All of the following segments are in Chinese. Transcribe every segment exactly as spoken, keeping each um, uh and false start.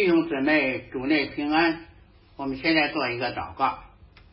弟兄姊妹，主内平安。我们现在做一个祷告。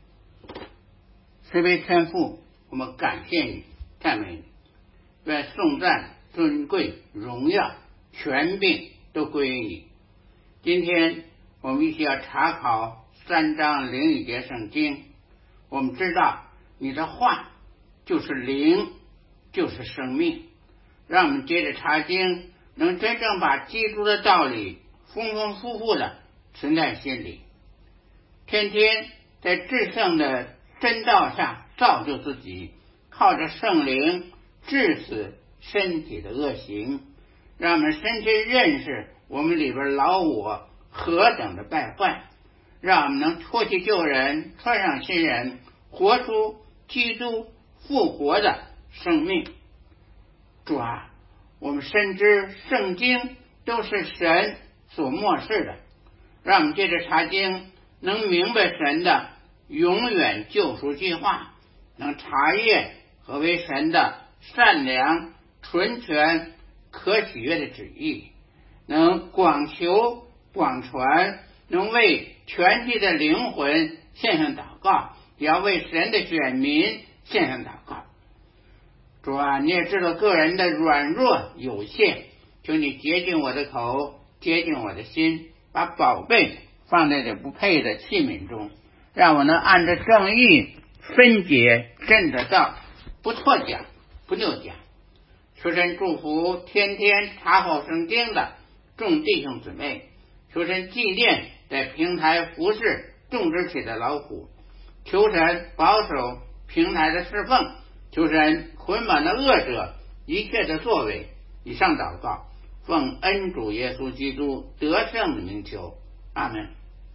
慈悲天父，我们感谢你，赞美你，愿颂赞、尊贵、荣耀、权柄都归于你。今天我们一起要查考三章零一节圣经。我们知道你的话就是灵，就是生命，让我们接着查经，能真正把基督的道理丰丰富富的存在心里，天天在至圣的真道上造就自己，靠着圣灵治死身体的恶行，让我们深切认识我们里边老我何等的败坏，让我们能脱去旧人，穿上新人，活出基督复活的生命。主啊，我们深知圣经都是神所默示的，让我们借着查经能明白神的永远救赎计划，能查验何为神的善良、纯全、可喜悦的旨意，能广求广传，能为全体的灵魂献上祷告，也要为神的选民献上祷告。主啊，你也知道个人的软弱有限，求你洁净我的口，洁净我的心，把宝贝放在这不配的器皿中，让我能按着正义分解真的道，不错讲，不谬讲。求神祝福天天查考圣经的众弟兄姊妹，求神纪念在平台服侍种植起的劳苦，求神保守平台的侍奉，求神捆绑的恶者一切的作为。以上祷告奉恩主耶稣基督得胜的名求，阿门。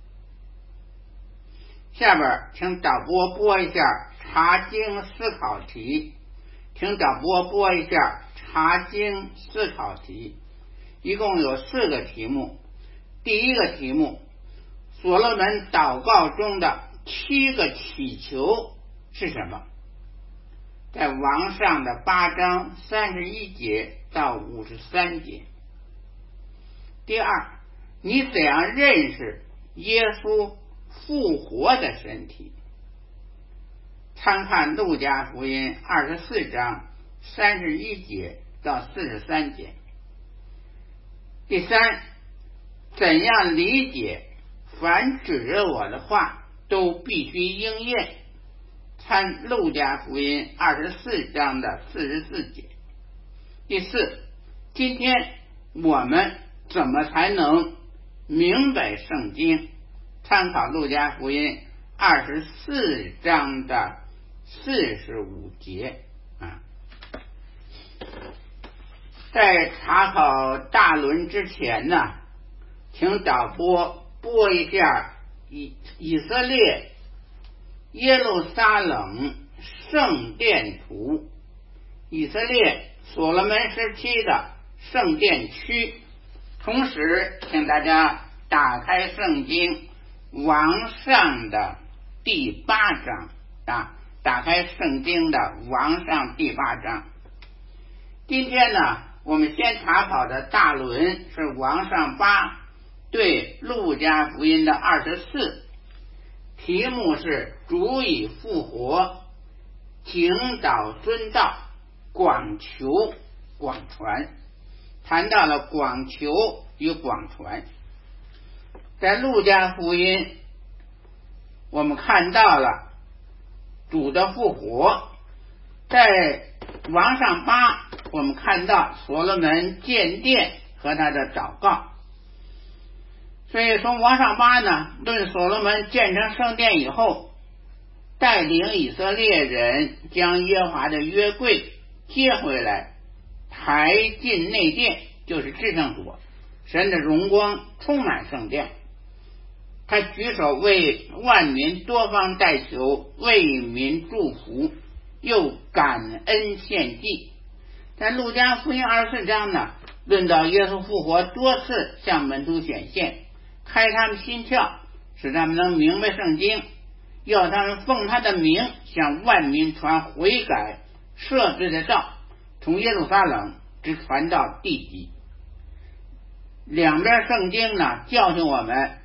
下边请导播播一下查经思考题，请导播播一下查经思考题，一共有四个题目。第一个题目，所罗门祷告中的七个祈求是什么？在王上的八章三十一节到五十三节。第二，你怎样认识耶稣复活的身体？参看路加福音二十四章三十一节到四十三节。第三，怎样理解凡指着我的话都必须应验？参路加福音二十四章的四十四节。第四，今天我们怎么才能明白圣经？参考路加福音二十四章的四十五节啊。在查考大轮之前呢，请导播播一下以以色列耶路撒冷圣殿图，以色列所罗门时期的圣殿区。同时请大家打开圣经王上的第八章啊，打开圣经的王上第八章。今天呢，我们先查考的大轮是王上八对路加福音的二十四，题目是主已复活，警导遵道，广求广传。谈到了广求与广传。在路加福音我们看到了主的复活，在王上八我们看到所罗门建殿和他的祷告。所以从王上八呢，论所罗门建成圣殿以后，带领以色列人将耶和华的约柜接回来，抬进内殿，就是至圣所，神的荣光充满圣殿。他举手为万民多方代求，为民祝福，又感恩献祭。在路加福音二十四章呢，论到耶稣复活多次向门徒显现，开他们心窍，使他们能明白圣经，要他们奉他的名向万民传悔改赦罪的道，从耶路撒冷直传到地极。 两边圣经呢教训我们，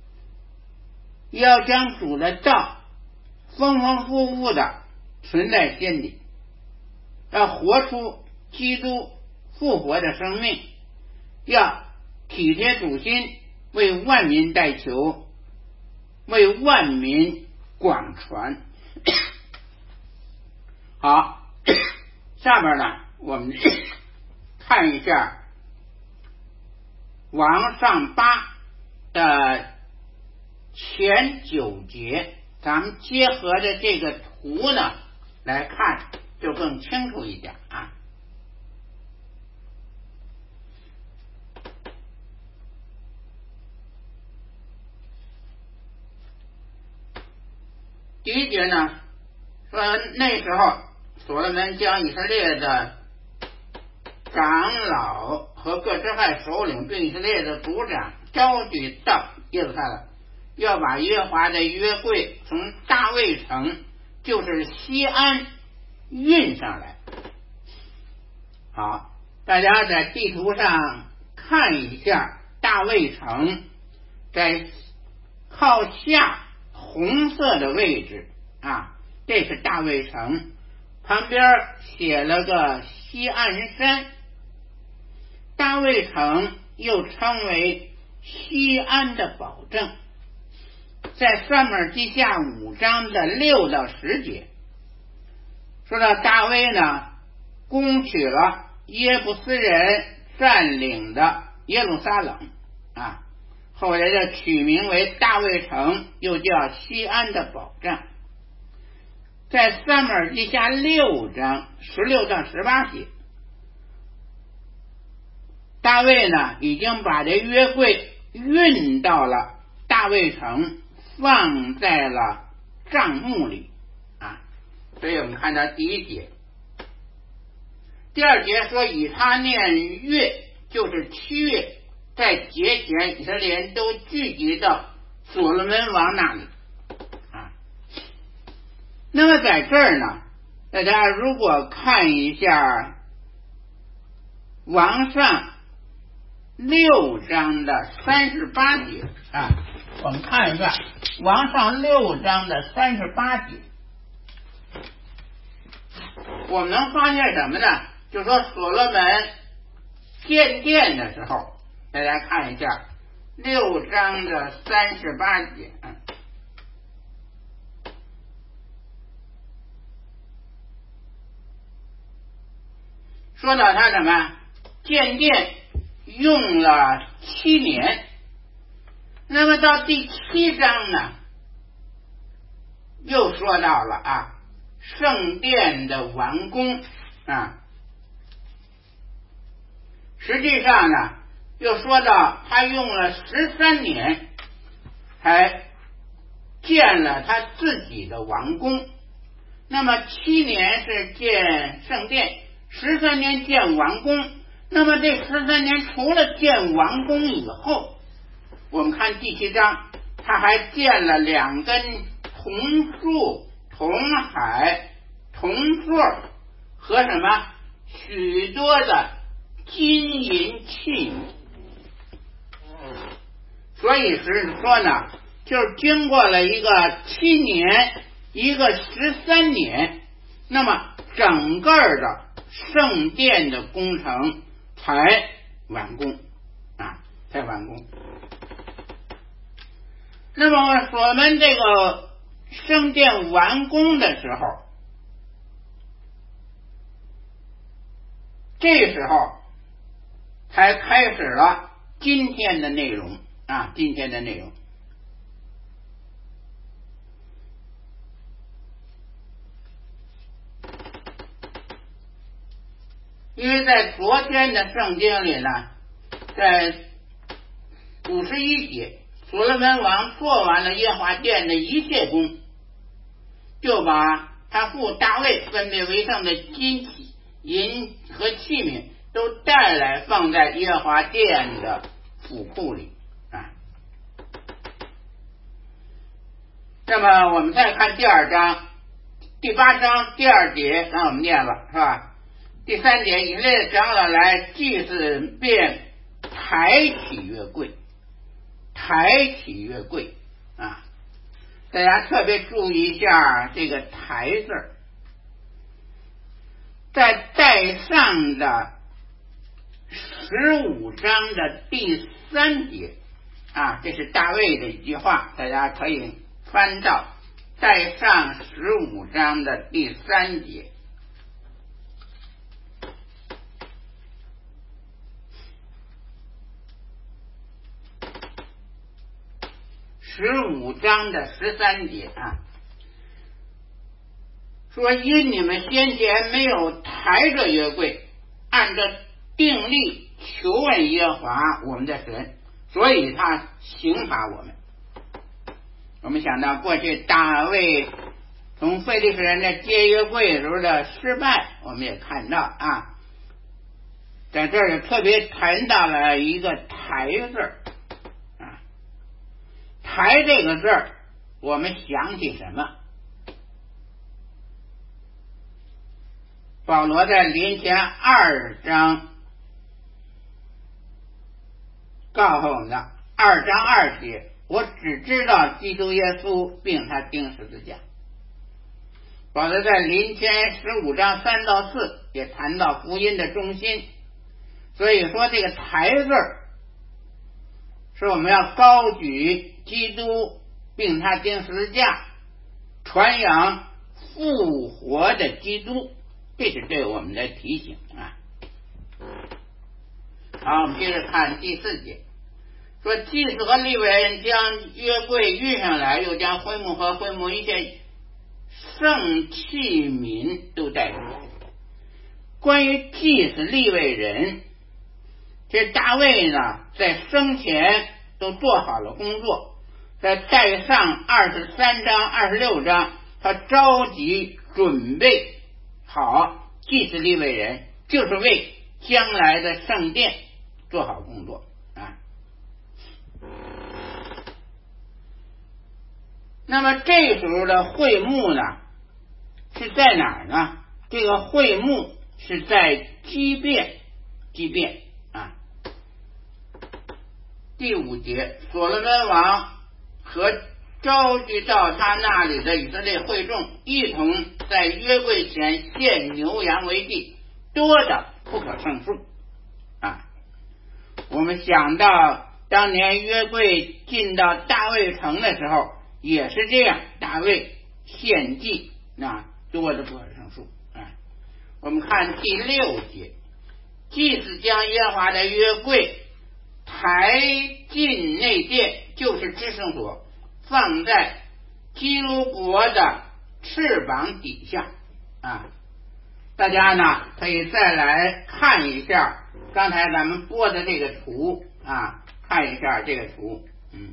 要将主的道丰丰富富的存在心里，要活出基督复活的生命，要体贴主心，为万民代求，为万民广传。好，下边呢我们看一下王上八的前九节，咱们结合着这个图呢来看就更清楚一点啊。第一节呢说，那时候所罗门将以色列的长老和各支派首领并以色列的族长召集到耶路撒冷，要把耶和华的约柜从大卫城，就是西安运上来。好，大家在地图上看一下，大卫城在靠下红色的位置啊，这是大卫城，旁边写了个西岸山。大卫城又称为西安的保证，在撒母耳记下五章的六到十节说到大卫呢攻取了耶布斯人占领的耶路撒冷啊，后来的取名为大卫城，又叫西安的保障。在撒母耳记下六章十六到十八节，大卫呢已经把这约柜运到了大卫城，放在了帐幕里啊。所以我们看到第一节，第二节说以他念月，就是七月，在节前以色列人都聚集到所罗门王那里啊。那么在这儿呢，大家如果看一下王上六章的三十八节啊，我们看一下王上六章的三十八节，我们能发现什么呢？就说所罗门建殿的时候，大家看一下六章的三十八节，说到他什么建殿用了七年，那么到第七章呢又说到了啊圣殿的完工啊，实际上呢又说到他用了十三年才建了他自己的王宫。那么七年是建圣殿，十三年建王宫。那么这十三年除了建王宫以后，我们看第七章，他还建了两根铜柱、铜海、铜座和什么许多的金银器皿。所以是说呢，就是经过了一个七年，一个十三年，那么整个的圣殿的工程才完工啊，才完工。那么我们这个圣殿完工的时候，这时候才开始了今天的内容啊，今天的内容。因为在昨天的圣经里呢，在五十一节，所罗门王做完了耶和华殿的一切工，就把他父大卫分别为圣的金器、银和器皿都带来放在耶和华殿的府库里啊。那么我们再看第二章第八章第二节，让我们念吧，是吧？第三节，以色列长老来祭祀，便抬起约柜，抬起约柜啊！大家特别注意一下这个抬字，在带上的十五章的第三节啊，这是大卫的一句话，大家可以翻到带上十五章的第三节。十五章的十三节啊，说因你们先前没有抬着约柜，按照定例求问耶和华我们的神，所以他刑罚我们。我们想到过去大卫从非利士人的接约柜时候的失败，我们也看到啊，在这儿特别谈到了一个抬字。抬这个字儿，我们想起什么？保罗在林前二章告诉我们的二章二节，我只知道基督耶稣并他钉十字架。保罗在林前十五章三到四也谈到福音的中心，所以说这个抬字儿是我们要高举基督并他钉十字架，传扬复活的基督，这是对我们的提醒啊。好，我们接着看第四节，说祭司和利未人将约柜运上来，又将会幕和会幕一切圣器皿都带上来。关于祭司利未人，这大卫呢在生前都做好了工作，在带上二十三章二十六章他着急准备好祭司利未人，就是为将来的圣殿做好工作啊。那么这时候的会幕呢是在哪儿呢？这个会幕是在基遍，基遍啊。第五节，所罗门王和召集到他那里的以色列会众一同在约柜前献牛羊为祭，多的不可胜数啊。我们想到当年约柜进到大卫城的时候也是这样，大卫献祭那多的不可胜数啊。我们看第六节，祭司将耶和华的约柜抬进内殿，就是至圣所，放在基路伯的翅膀底下啊。大家呢可以再来看一下刚才咱们播的这个图啊，看一下这个图。嗯，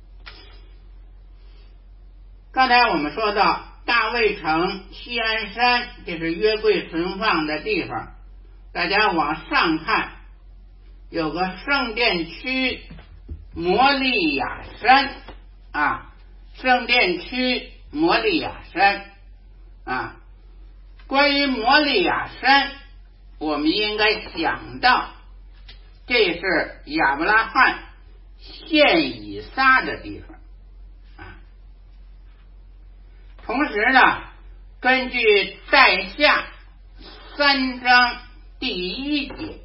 刚才我们说到大卫城锡安山，这是约柜存放的地方，大家往上看有个圣殿区摩利亚山啊，圣殿区摩利亚山啊。关于摩利亚山，我们应该想到这是亚伯拉罕献以撒的地方啊。同时呢，根据在下三章第一节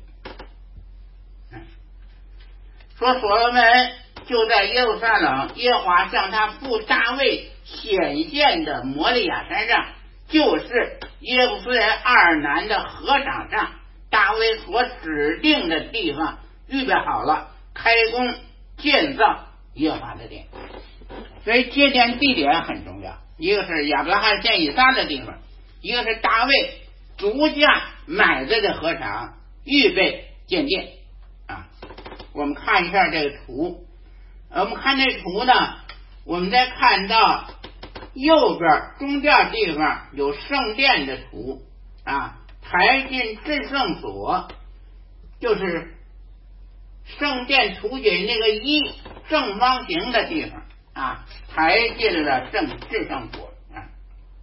说，所罗门就在耶路撒冷耶和华向他父大卫显现的摩利亚山上，就是耶布斯人二南的河场上，大卫所指定的地方预备好了，开工建造耶和华的殿。所以接殿地点很重要，一个是亚伯拉罕献以撒的地方，一个是大卫足价买的的河场，预备建殿啊。我们看一下这个图，我们看这图呢，我们再看到右边中间地方有圣殿的图啊，抬进至圣所，就是圣殿图解那个一正方形的地方啊，抬进了正至圣所啊。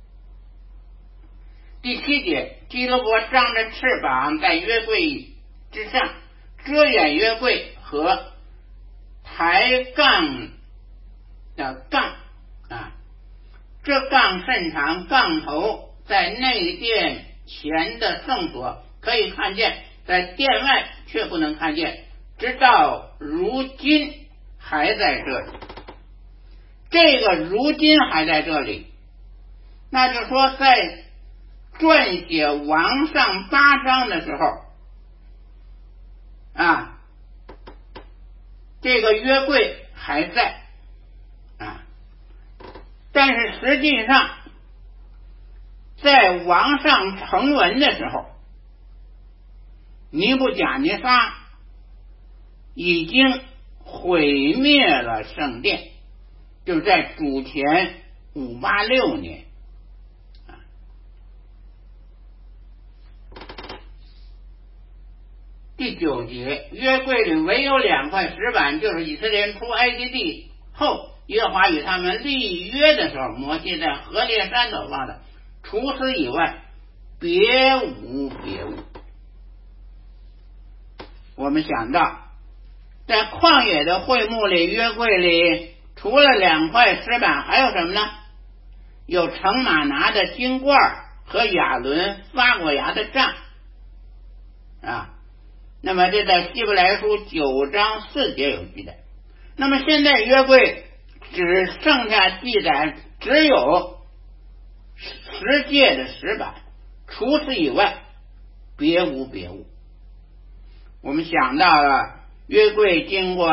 第七节，基路伯张着翅膀在约柜之上，遮掩约柜和抬杠的杠啊，这杠甚长，杠头在内殿前的圣所可以看见，在殿外却不能看见，直到如今还在这里。这个如今还在这里，那就说在撰写王上八章的时候啊，这个约柜还在啊，但是实际上在王上成文的时候，尼布甲尼撒已经毁灭了圣殿，就在主前五八六年啊。第九节，约柜里唯有两块石板，就是以色列人出埃及地后，耶和华与他们立约的时候，摩西在何烈山所放的。除此以外，别无别物。我们想到，在旷野的会幕里，约柜里除了两块石板，还有什么呢？有盛玛拿的金罐和亚伦发过芽的杖啊。那么这在希伯来书九章四节有记载。那么现在约柜只剩下记载，只有十诫的石板，除此以外别无别物。我们想到了约柜经过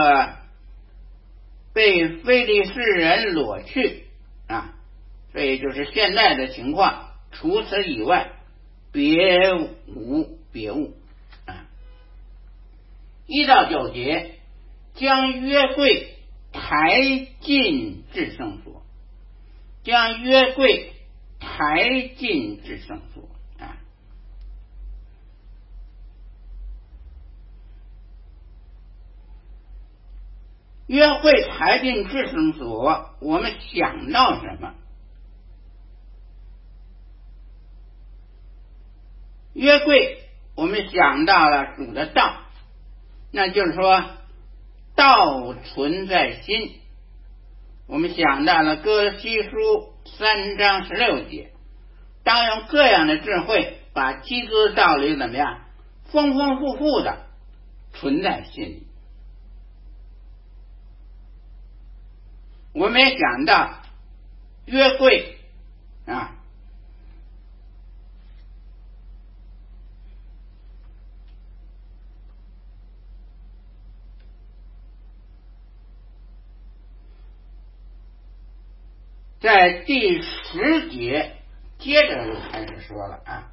被非利士人掳去啊，所以就是现在的情况，除此以外别无别物啊。一到九节，将约柜抬进至圣所，将约柜抬进至圣所啊。约柜抬进至圣所，我们想到什么？约柜我们想到了主的道，那就是说道存在心。我们想到了哥西书三章十六节，当用各样的智慧把基督的道理怎么样丰丰富富的存在心里。我们也想到约柜啊，在第十节接着就开始说了啊，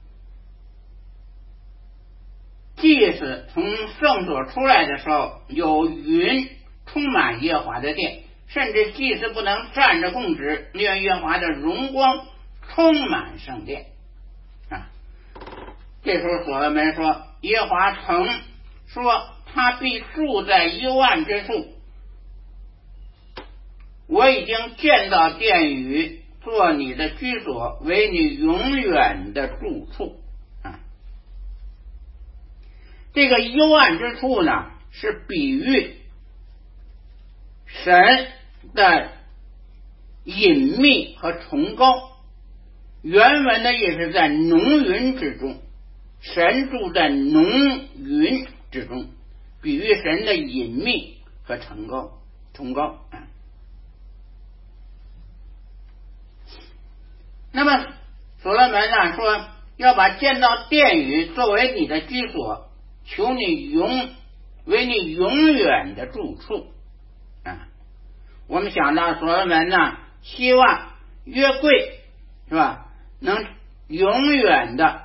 祭司从圣所出来的时候，有云充满耶和华的殿，甚至祭司不能站着供职，因为耶和华的荣光充满圣殿啊。这时候所罗门说，耶和华曾说他必住在幽暗之处，我已经建造殿宇，做你的居所，为你永远的住处啊。这个幽暗之处呢，是比喻神的隐秘和崇高。原文的意思在浓云之中，神住在浓云之中，比喻神的隐秘和崇高崇高啊。那么所罗门呢说要把建造殿宇作为你的居所，求你永为你永远的住处啊。我们想到所罗门呢希望约柜是吧能永远的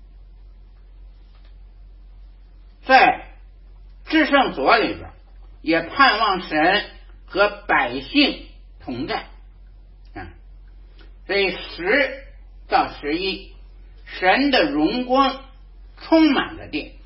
在至圣所里边，也盼望神和百姓同在啊。所以十到十一，神的荣光充满了殿。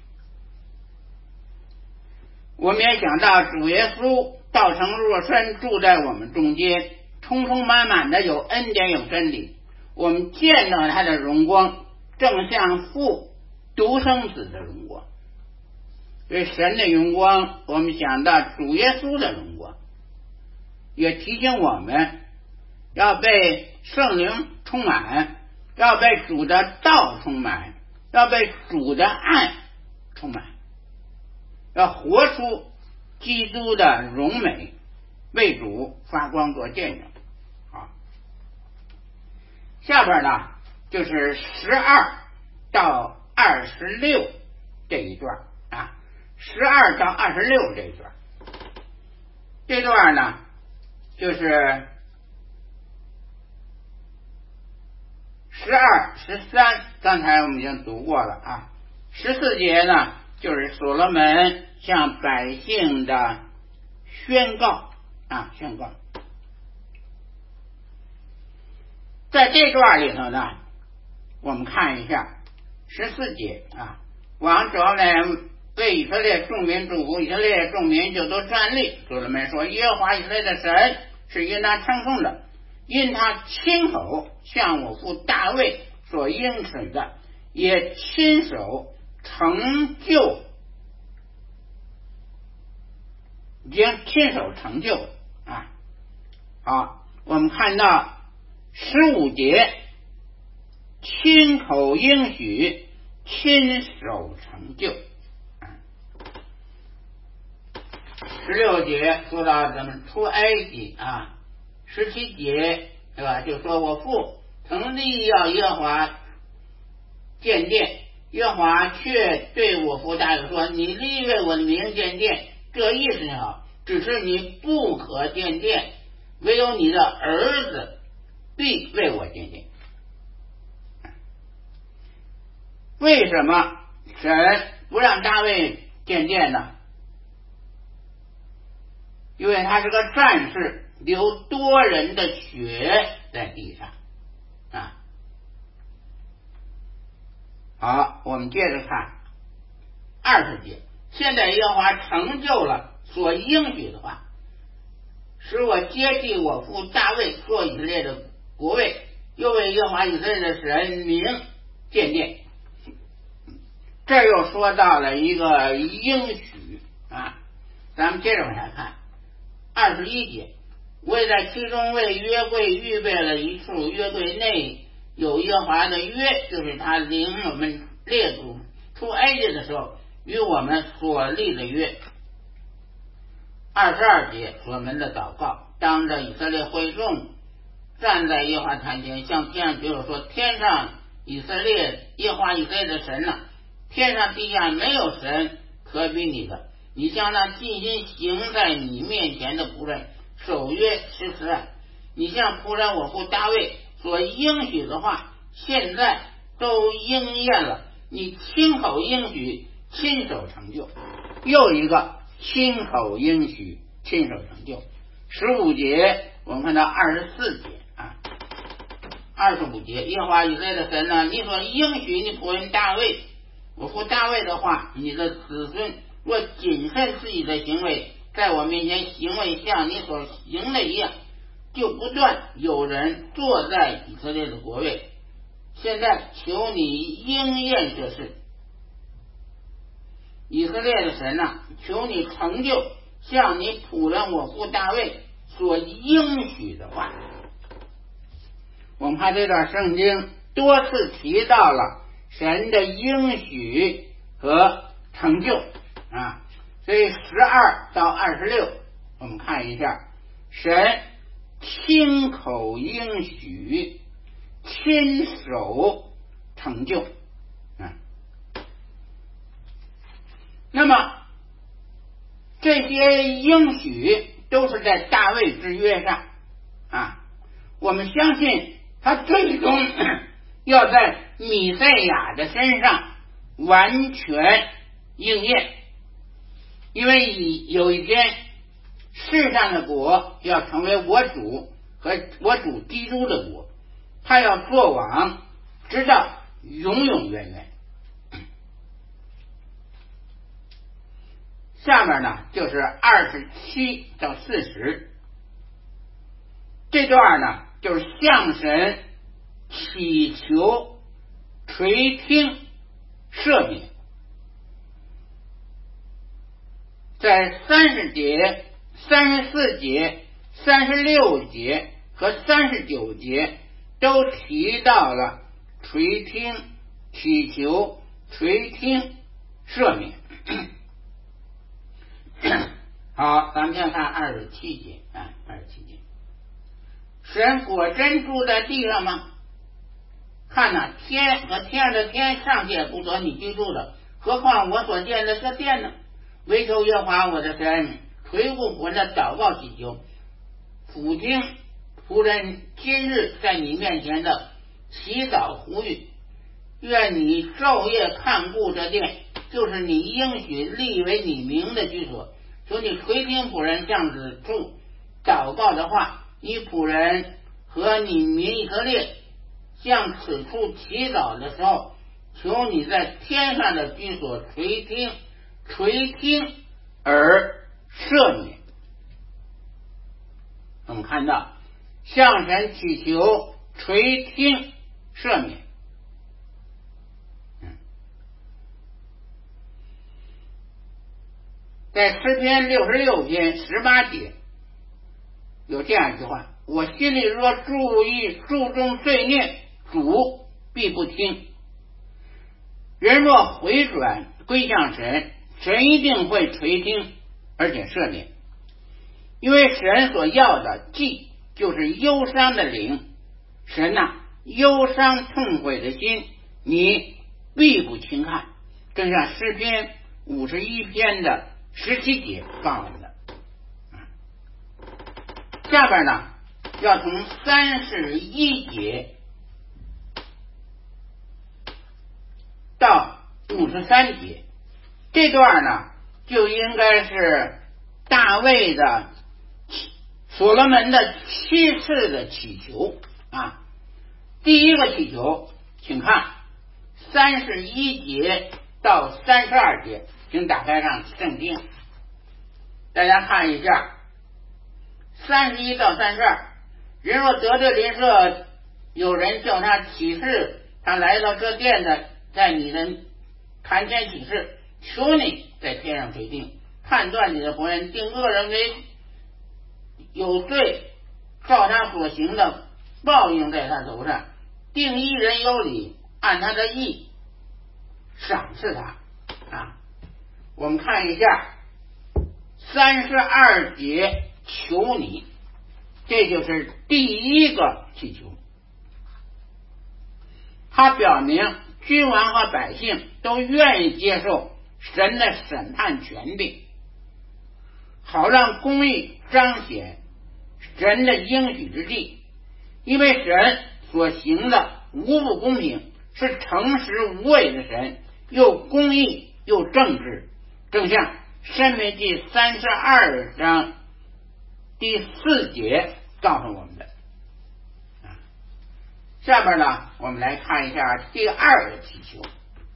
我们也想到主耶稣道成肉身住在我们中间，充充满满的有恩典有真理，我们见到他的荣光，正像父独生子的荣光。 对神的荣光，我们想到主耶稣的荣光，也提醒我们要被圣灵充满，要被主的道充满，要被主的爱充满，要活出基督的荣美，为主发光做见证。好，下边呢就是十二到二十六这一段啊，十二到二十六这一段，这段呢就是十二、十三，刚才我们已经读过了啊。十四节呢，就是所罗门向百姓的宣告啊，宣告。在这段里头呢，我们看一下十四节啊，王着呢为以色列众民祝福，以色列众民就都站立。所罗门说：“耶和华以色列的神是应当称颂的，因他亲口向我父大卫所应许的，也亲手成就，已经亲手成就啊。”好，我们看到十五节，亲口应许，亲手成就。十六节说到咱们出埃及啊，十七节对吧？就说我父曾立要耶和华建殿，耶和华却对我父大卫说：“你立为我的名建殿，这意思好，只是你不可建殿，唯有你的儿子必为我建殿。”为什么神不让大卫建殿呢？因为他是个战士，流多人的血在地上啊。好，我们接着看二十节。现在耶和华成就了所应许的话，使我接替我父大卫做以色列的国位，又为耶和华以色列的神名建殿。这又说到了一个应许啊，咱们接着往下看。二十一节，我也在其中为约柜预备了一处，约柜内有耶和华的约，就是他领我们列祖出埃及的时候与我们所立的约。二十二节，所罗门的祷告，当着以色列会众站在耶和华坛前，向天上举手说：“天上以色列耶和华以色列的神呢、啊？天上地下没有神可比你的。你向那尽心行在你面前的仆人守约施慈爱，你向仆人我父大卫所应许的话，现在都应验了。你亲口应许，亲手成就。”又一个亲口应许，亲手成就。十五节我们看到二十四节啊，二十五节，耶和华以色列的神呢，你所应许你仆人大卫我父大卫的话，你的子孙若谨慎自己的行为，在我面前行为像你所行的一样，就不断有人坐在以色列的国位。现在求你应验这事，以色列的神啊，求你成就像你仆人我父大卫所应许的话。我们看这段圣经多次提到了神的应许和成就啊，所以十二到二十六，我们看一下，神亲口应许，亲手成就啊。那么这些应许都是在大卫之约上啊，我们相信他最终要在弥赛亚的身上完全应验，因为有一天世上的国要成为我主和我主基督的国，他要做王直到永永远远。下面呢就是二十七到四十，这段呢就是向神祈求垂听赦免。 在三十节、三十四节、三十六节和三十九节都提到了垂听、祈求、垂听、赦免。好，咱们先看二十七节啊，二十七节，神果真住在地上吗？看哪，天和天上的天尚且不得你居住的，何况我所建的这殿呢？唯求耶和华我的神垂顾我的祷告祈求，俯听仆人今日在你面前的祈祷呼吁，愿你昼夜看顾这殿，就是你应许立为你名的居所。求你垂听仆人这样子处祷告的话，你仆人和你民以色列向此处祈祷的时候，求你在天上的居所垂听，垂听而赦免。我们看到向神祈求垂听赦免。在诗篇六十六篇十八节有这样一句话，我心里若注意注重罪孽，主必不听。人若回转归向神，神一定会垂听而且赦免，因为神所要的祭就是忧伤的灵。神呐、啊，忧伤痛悔的心你必不轻看，正像诗篇五十一篇的十七节告诉我们的。下边呢，要从三十一节到五十三节，这段呢就应该是大卫的所罗门的七次的祈求啊。第一个祈求，请看三十一节到三十二节，请打开上圣经，大家看一下。三十一到三十二，人若得罪邻舍，有人叫他起誓，他来到这殿的，在你的坛前起誓，求你在天上垂听，判断你的仆人，定恶人为有罪，照他所行的报应在他头上，定一人有理，按他的义赏赐他啊。我们看一下三十二节，求你，这就是第一个祈求。他表明君王和百姓都愿意接受神的审判权柄，好让公义彰显神的应许之地。因为神所行的无不公平，是诚实无伪的神，又公义又正直，正像申命记三十二章第四节告诉我们的。下边呢，我们来看一下第二个祈求，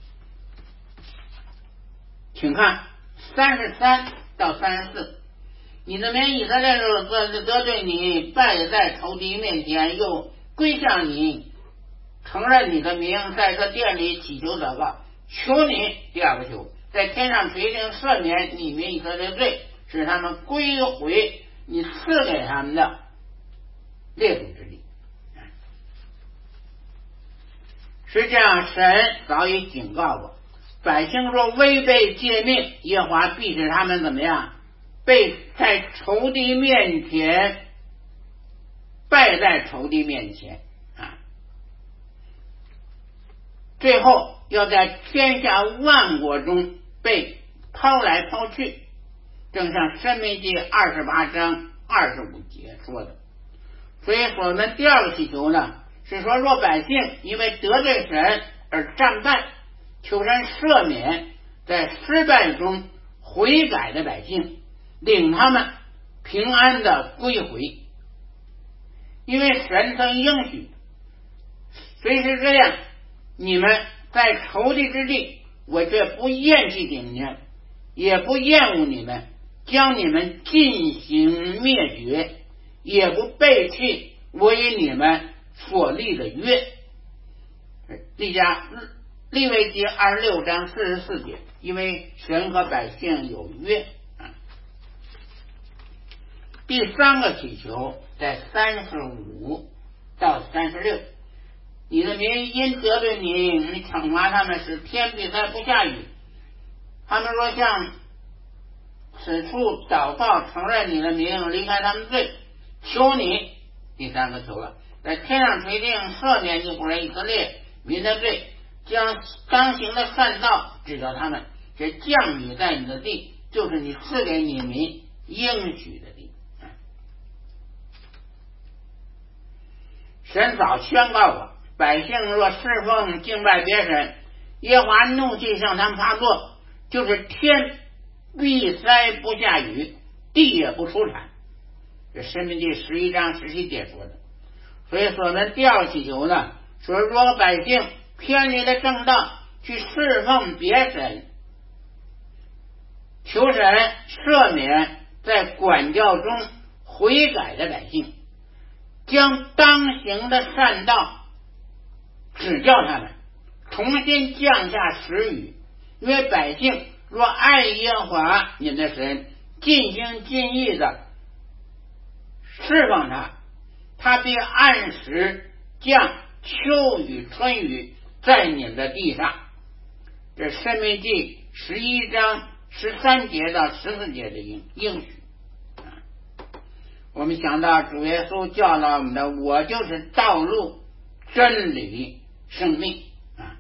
请看三十三到三十四。你的民以色列人得罪你，败在仇敌面前，又归向你，承认你的名，在这殿里祈求祷告，求你，第二个求，在天上垂听赦免你民以色列罪，使他们归回你赐给他们的列祖之地。实际上神早已警告过，百姓若违背诫命，耶和华必使他们怎么样，被在仇敌面前败在仇敌面前啊，最后要在天下万国中被抛来抛去，正像申命记二十八章二十五节说的。所以我们第二个祈求呢，是说若百姓因为得罪神而战败，求神赦免在失败中悔改的百姓，领他们平安的归回。因为神曾应许，虽是这样，你们在仇敌之地，我却不厌弃你们，也不厌恶你们，将你们进行灭绝，也不背弃我与你们所立的约。利加利未记二十六章四十四节，因为神和百姓有约啊。 第三个祈求在三十五到三十六，你的民因得罪你，你惩罚他们，使天闭塞不下雨。他们若向此处祷告，承认你的名，离开他们罪，求你，第三个求了，在天上垂定，赦免你仆人以色列民的罪，将当行的善道指教他们，这降雨在你的地，就是你赐给你民应许的地。神早宣告我，百姓若侍奉敬拜别神，耶和华怒气向他们发作，就是天闭塞不下雨，地也不出产。这申命记十一章十七节说的。所以说呢，第二祈求呢，说若百姓偏离了正道，去侍奉别神，求神赦免在管教中悔改的百姓，将当行的善道指教他们，重新降下时雨。因为百姓若爱耶和华你们的神，尽心尽意的侍奉他，他必按时降秋雨春雨在你们的地上。这申命记十一章十三节到十四节的应应许。我们想到主耶稣教导我们的，我就是道路真理生命啊。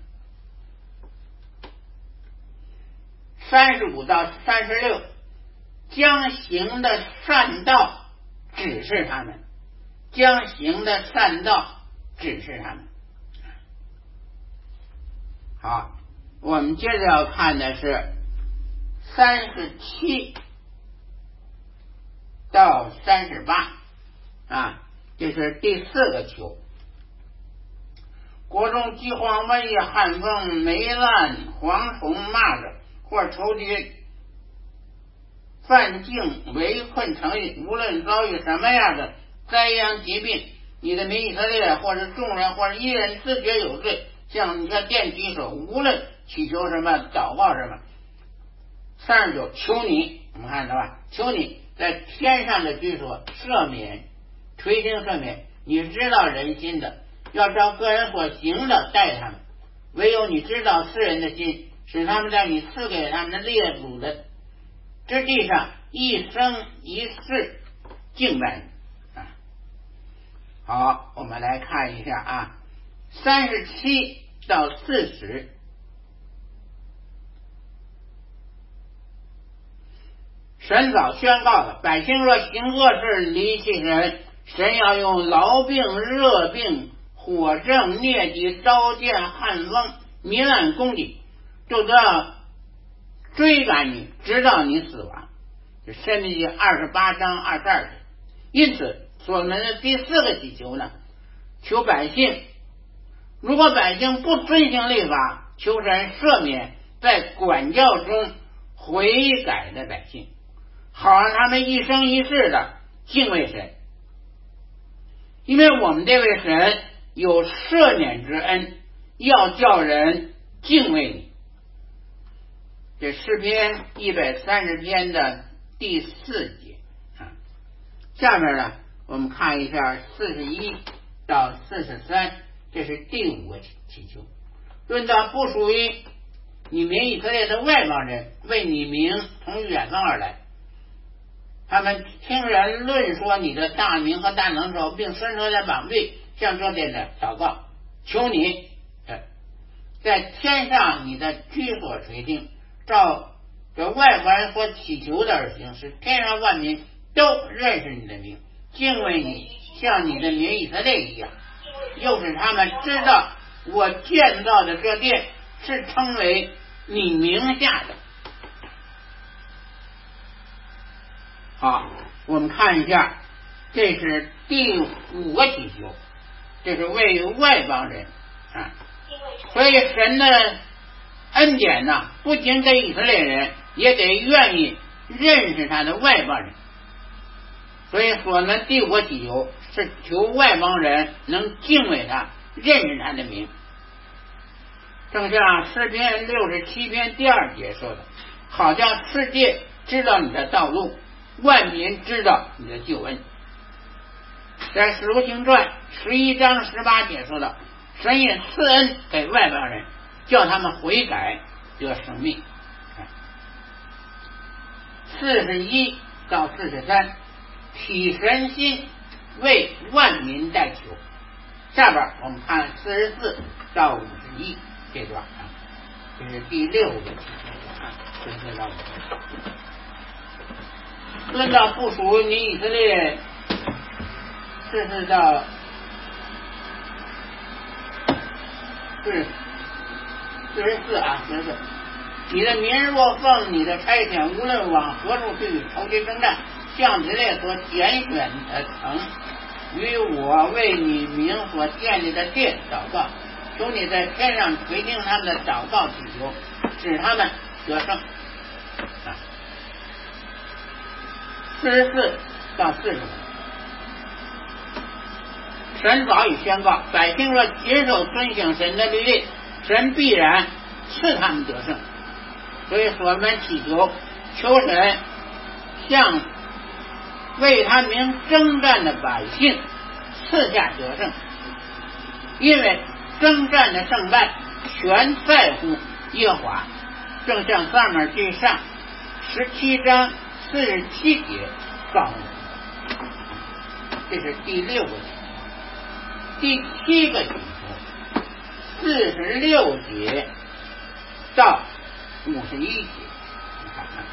三十五到三十六，将行的善道指示他们，将行的善道指示他们。好，我们接着要看的是三十七到三十八啊，这是第四个求。国中饥荒、瘟疫、旱风、霉烂、蝗虫、蚂蚱或仇敌犯境围困城邑，无论遭遇什么样的灾殃疾病，你的民以色列或者众人或者一人自觉有罪，向你的殿举手，无论祈求什么祷告什么。三十九，求你，我们看到吧，求你在天上的居所赦免，垂听赦免，你知道人心的，要照个人所行的待他们，唯有你知道世人的心，使他们在你赐给他们的列祖的之地上一生一世敬拜你啊。好，我们来看一下啊，三十七到四十。神早宣告了，百姓若行恶事，离弃神，神要用痨病、热病、火症、疟疾、刀剑、旱风、糜烂攻击，就都要追赶你，直到你死亡。这申命记二十八章二十二节。因此，所门的第四个祈求呢，求百姓，如果百姓不遵行律法，求神赦免在管教中悔改的百姓，好让他们一生一世的敬畏神。因为我们这位神有赦免之恩，要叫人敬畏你。这诗篇一百三十篇的第四节啊，下面呢，我们看一下四十一到四十三，这是第五个祈求。论到不属于你民以色列的外邦人，为你名从远方而来，他们听人论说你的大名和大能手，并伸出的膀臂，向这边的祷告，求你在天上你的居所垂听，照这外国人所祈求的而行，使天上万民都认识你的名，敬畏你，像你的民以色列一样，又使他们知道我建造的这殿是称为你名下的。好，我们看一下，这是第五个祈求，这是为外邦人啊。所以神的恩典呢，不仅给以色列人，也给愿意认识他的外邦人。所以所门第五个祈求是求外邦人能敬畏他，认识他的名。正像诗篇六十七篇第二节说的，好叫世界知道你的道路， 万民知道你的救恩。在使徒行传十一章十八节说到，神也赐恩给外邦人，叫他们悔改得生命。四十一到四十三，体神心为万民代求。下边我们看四十四到五十一这段啊，这是第六个题啊，四十四到五十。论到部署你以色列，四十四到四四十四啊，四十四。你的民若奉你的差遣，无论往何处去筹集征战，向以色列所拣选的城，与我为你名所建立的殿祷告，求你在天上垂听他们的祷告祈求，使他们得胜。啊，四十四到四十五，神早已宣告，百姓若谨守遵行神的律例，神必然赐他们得胜。所以说我们祈求求神向为他名征战的百姓赐下得胜，因为征战的胜败全在乎耶和华，正像撒母耳记上十七章四十七节告诉我们。这是第六个题。第七个题目四十六节到五十一节，你看看，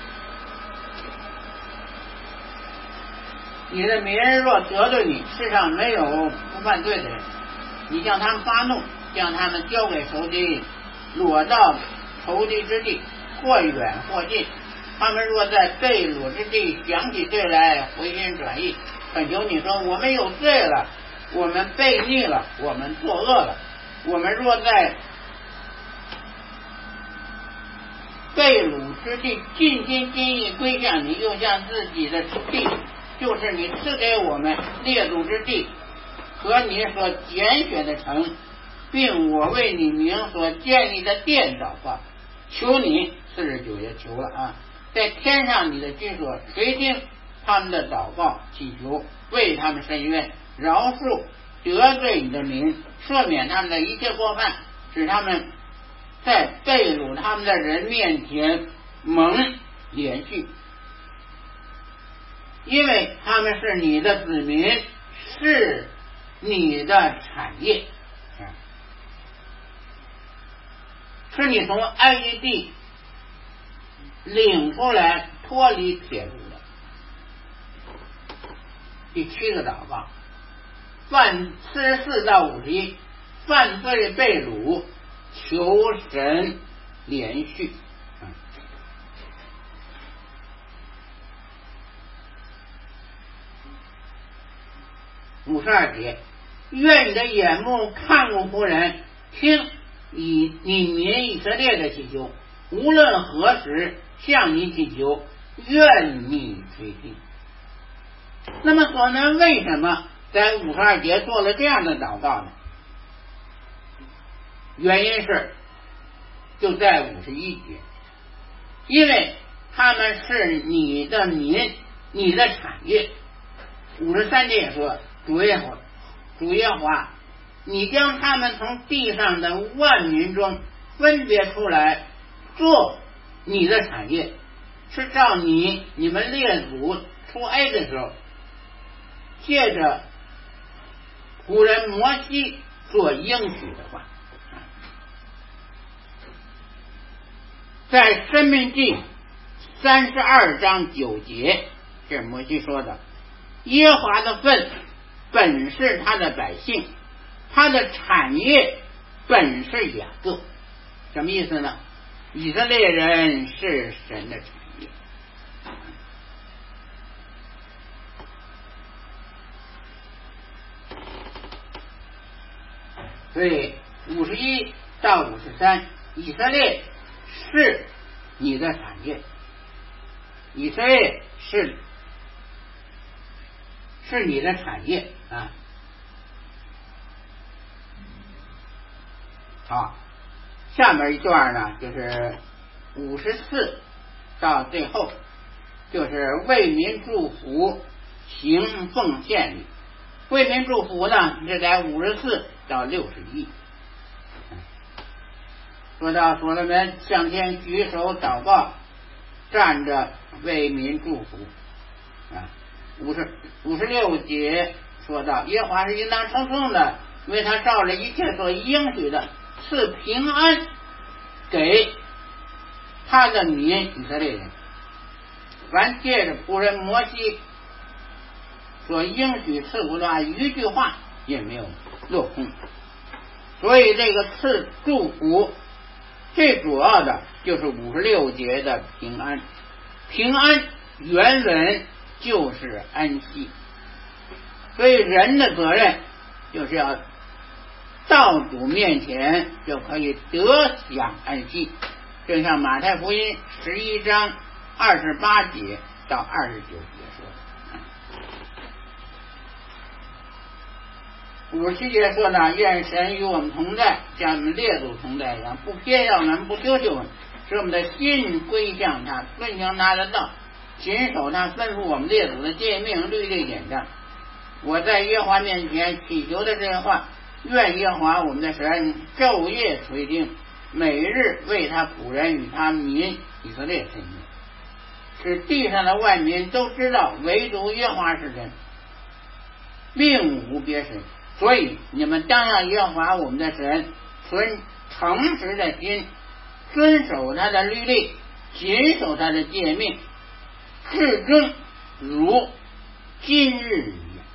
你的民若得罪你，世上没有不犯罪的人，你向他们发怒，将他们交给仇敌，裸到仇敌之地，或远或近。他们若在被掳之地想起罪来，回心转意，恳求你说，我们有罪了，我们悖逆了，我们作恶了。我们若在被掳之地尽心尽意归向你，又向自己的地，就是你赐给我们列祖之地和你所拣选的城，并我为你名所建立的殿祷告，求你四十九节求了啊，在天上你的居所垂听他们的祷告祈求，为他们伸冤，饶恕得罪你的民，赦免他们的一切过犯，使他们在被掳他们的人面前蒙连续，因为他们是你的子民，是你的产业，是你从埃及地领出来脱离铁路的。第七个祷告，犯四十四到五十一，犯罪被掳，求神连续。五十二节，愿你的眼目看顾仆人，听以你民以色列的祈求，无论何时向你祈求，愿你垂听。那么所门为什么在五十二节做了这样的祷告呢？原因是就在五十一节，因为他们是你的民，你的产业。五十三节也说，主耶和主耶和华，你将他们从地上的万民中分别出来，做你的产业，是照你你们列祖出埃的时候，借着古人摩西所应许的话。在申命记三十二章九节，这是摩西说的，耶和华的份本是他的百姓，他的产业本是雅各。什么意思呢？以色列人是神的产业。所以五十一到五十三，以色列是你的产业，以色列是是你的产业啊。好，下面一段呢，就是五十四到最后就是为民祝福，行奉献礼。为民祝福呢，是在五十四到六十一。说到所罗门向天举手祷告，站着为民祝福啊。五十五十六节说到，耶和华是应当称颂的，因为他照着一切所应许的赐平安给他的民以色列人。凡借着仆人摩西所应许赐福的一句话也没有落空。所以这个赐祝福最主要的就是五十六节的平安。平安原文就是安息，所以人的责任就是要到主面前就可以得享安息，就像马太福音十一章二十八节到二十九节说的。五十七节说呢，愿神与我们同在，像我们列祖同在一样，不偏要我们，不丢弃我们，使我们的心归向他，遵行他的道，谨守他吩咐我们列祖的诫命、律例、典章。我在耶和华面前祈求的这些话，愿耶和华我们的神昼夜垂听，每日为他仆人与他民以色列申命，使地上的万民都知道唯独耶和华是神，并无别神。所以你们当要耶和华我们的神存诚实的心，遵守他的律例，谨守他的诫命，至终如今日一样。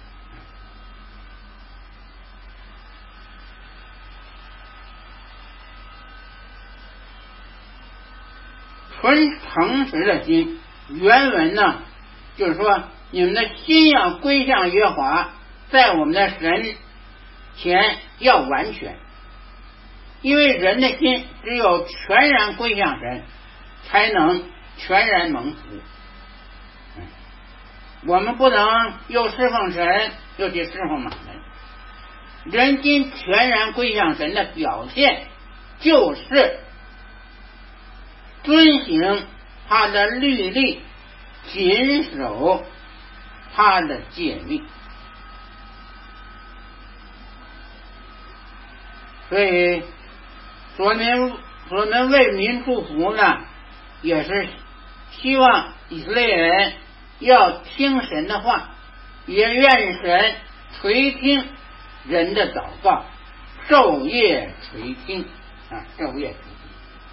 存诚实的心，原文呢就是说你们的心要归向耶和华，在我们的神前要完全，因为人的心只有全然归向神，才能全然蒙福。我们不能又侍奉神又去侍奉马门。人心全然归向神的表现，就是遵行他的律例，谨守他的诫命。所以所民所民为民祝福呢，也是希望以色列人要听神的话，也愿神垂听人的祷告，昼夜垂听啊，昼夜垂听，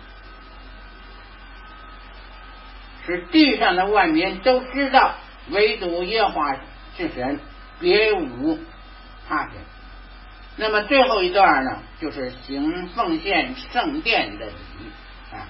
使地上的万民都知道唯独耶和华是神，别无他神。那么最后一段呢，就是行奉献圣殿的礼啊，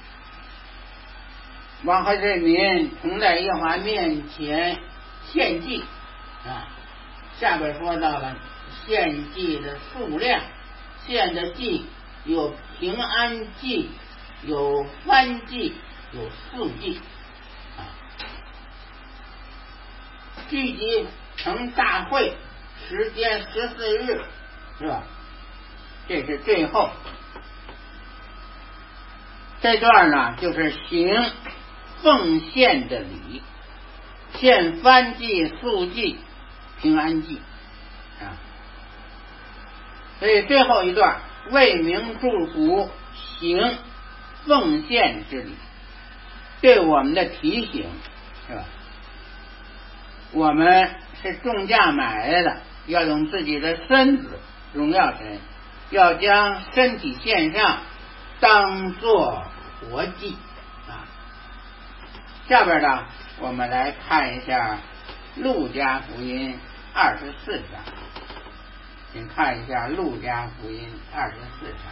王和人民同在耶和华面前献祭啊。下边说到了献祭的数量，献的祭有平安祭，有燔祭，有素祭啊。聚集成大会，时间十四日。是吧？这是最后这段呢，就是行奉献的礼，献燔祭、素祭、平安祭啊。所以最后一段为民祝福，行奉献之礼，对我们的提醒是吧？我们是重价买来的，要用自己的身子荣耀神，要将身体献上，当作活祭啊。下边呢，我们来看一下路加福音二十四章，请看一下路加福音二十四章。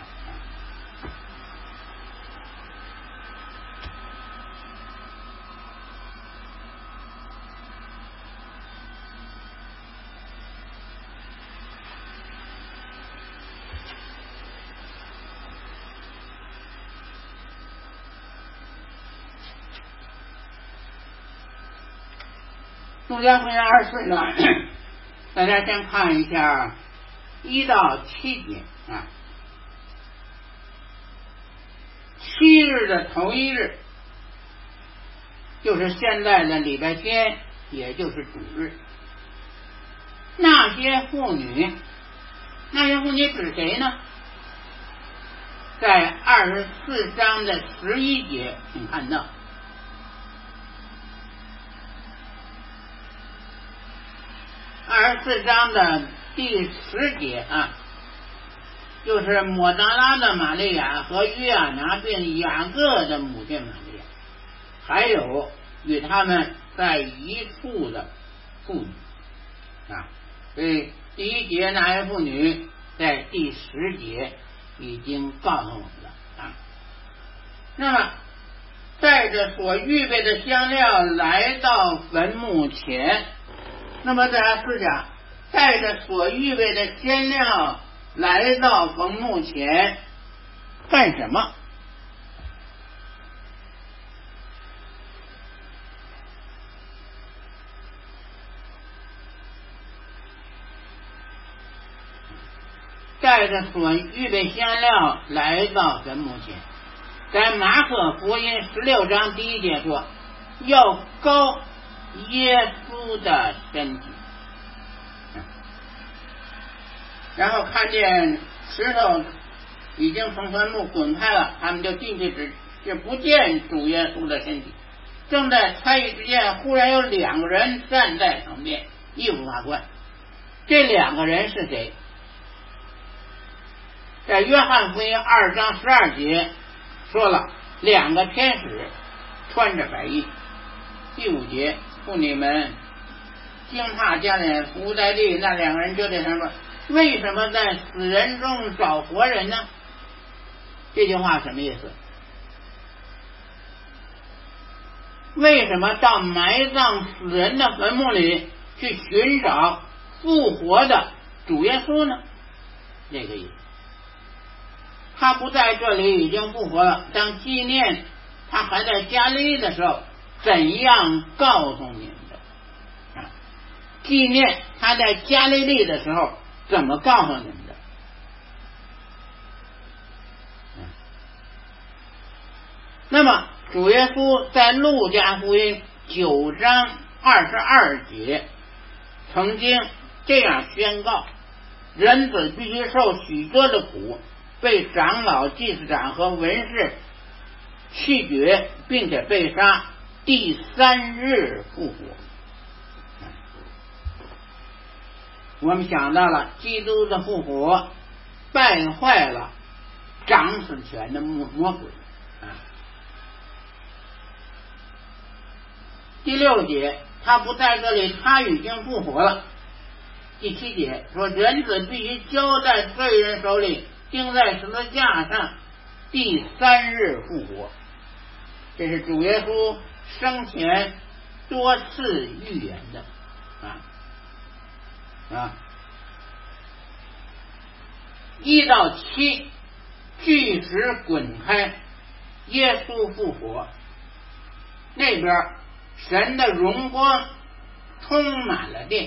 路加福音二十四章，大家先看一下一到七节啊。七日的头一日， 就是现在的礼拜天，也就是主日。那些妇女，那些妇女指谁呢？在二十四章的十一节，请看到，二十四章的第十节啊，就是抹大拉的玛利亚和约亚拿并雅各的母亲玛利亚，还有与他们在一处的妇女啊。所以第一节那些妇女在第十节已经告诉我们了啊。那么带着所预备的香料来到坟墓前，那么大家试想，带着所预备的香料来到坟墓前干什么？带着所预备香料来到坟墓前，在马可福音十六章第一节说，要膏耶稣的身体，然后看见石头已经从坟墓滚开了，他们就进去，只是不见主耶稣的身体。正在猜疑之间，忽然有两个人站在旁边，一无法观。这两个人是谁？在约翰福音二章十二节说了，两个天使穿着白衣。第五节，妇女们惊怕将脸伏在地，那两个人就对他说，为什么在死人中找活人呢？这句话什么意思？为什么到埋葬死人的坟墓里去寻找复活的主耶稣呢？这个意思，他不在这里已经复活了，当纪念他还在加利利的时候怎样告诉你们的啊？纪念他在加利利的时候怎么告诉你们的？那么主耶稣在路加福音九章二十二节曾经这样宣告，人子必须受许多的苦，被长老、祭司长和文士弃绝，并且被杀，第三日复活。我们想到了基督的复活败坏了掌死权的魔鬼啊。第六节，他不在这里，他已经复活了。第七节说，人子必须交在罪人手里，钉在十字架上，第三日复活。这是主耶稣生前多次预言的啊啊。一到七，巨石滚开，耶稣复活。那边神的荣光充满了殿。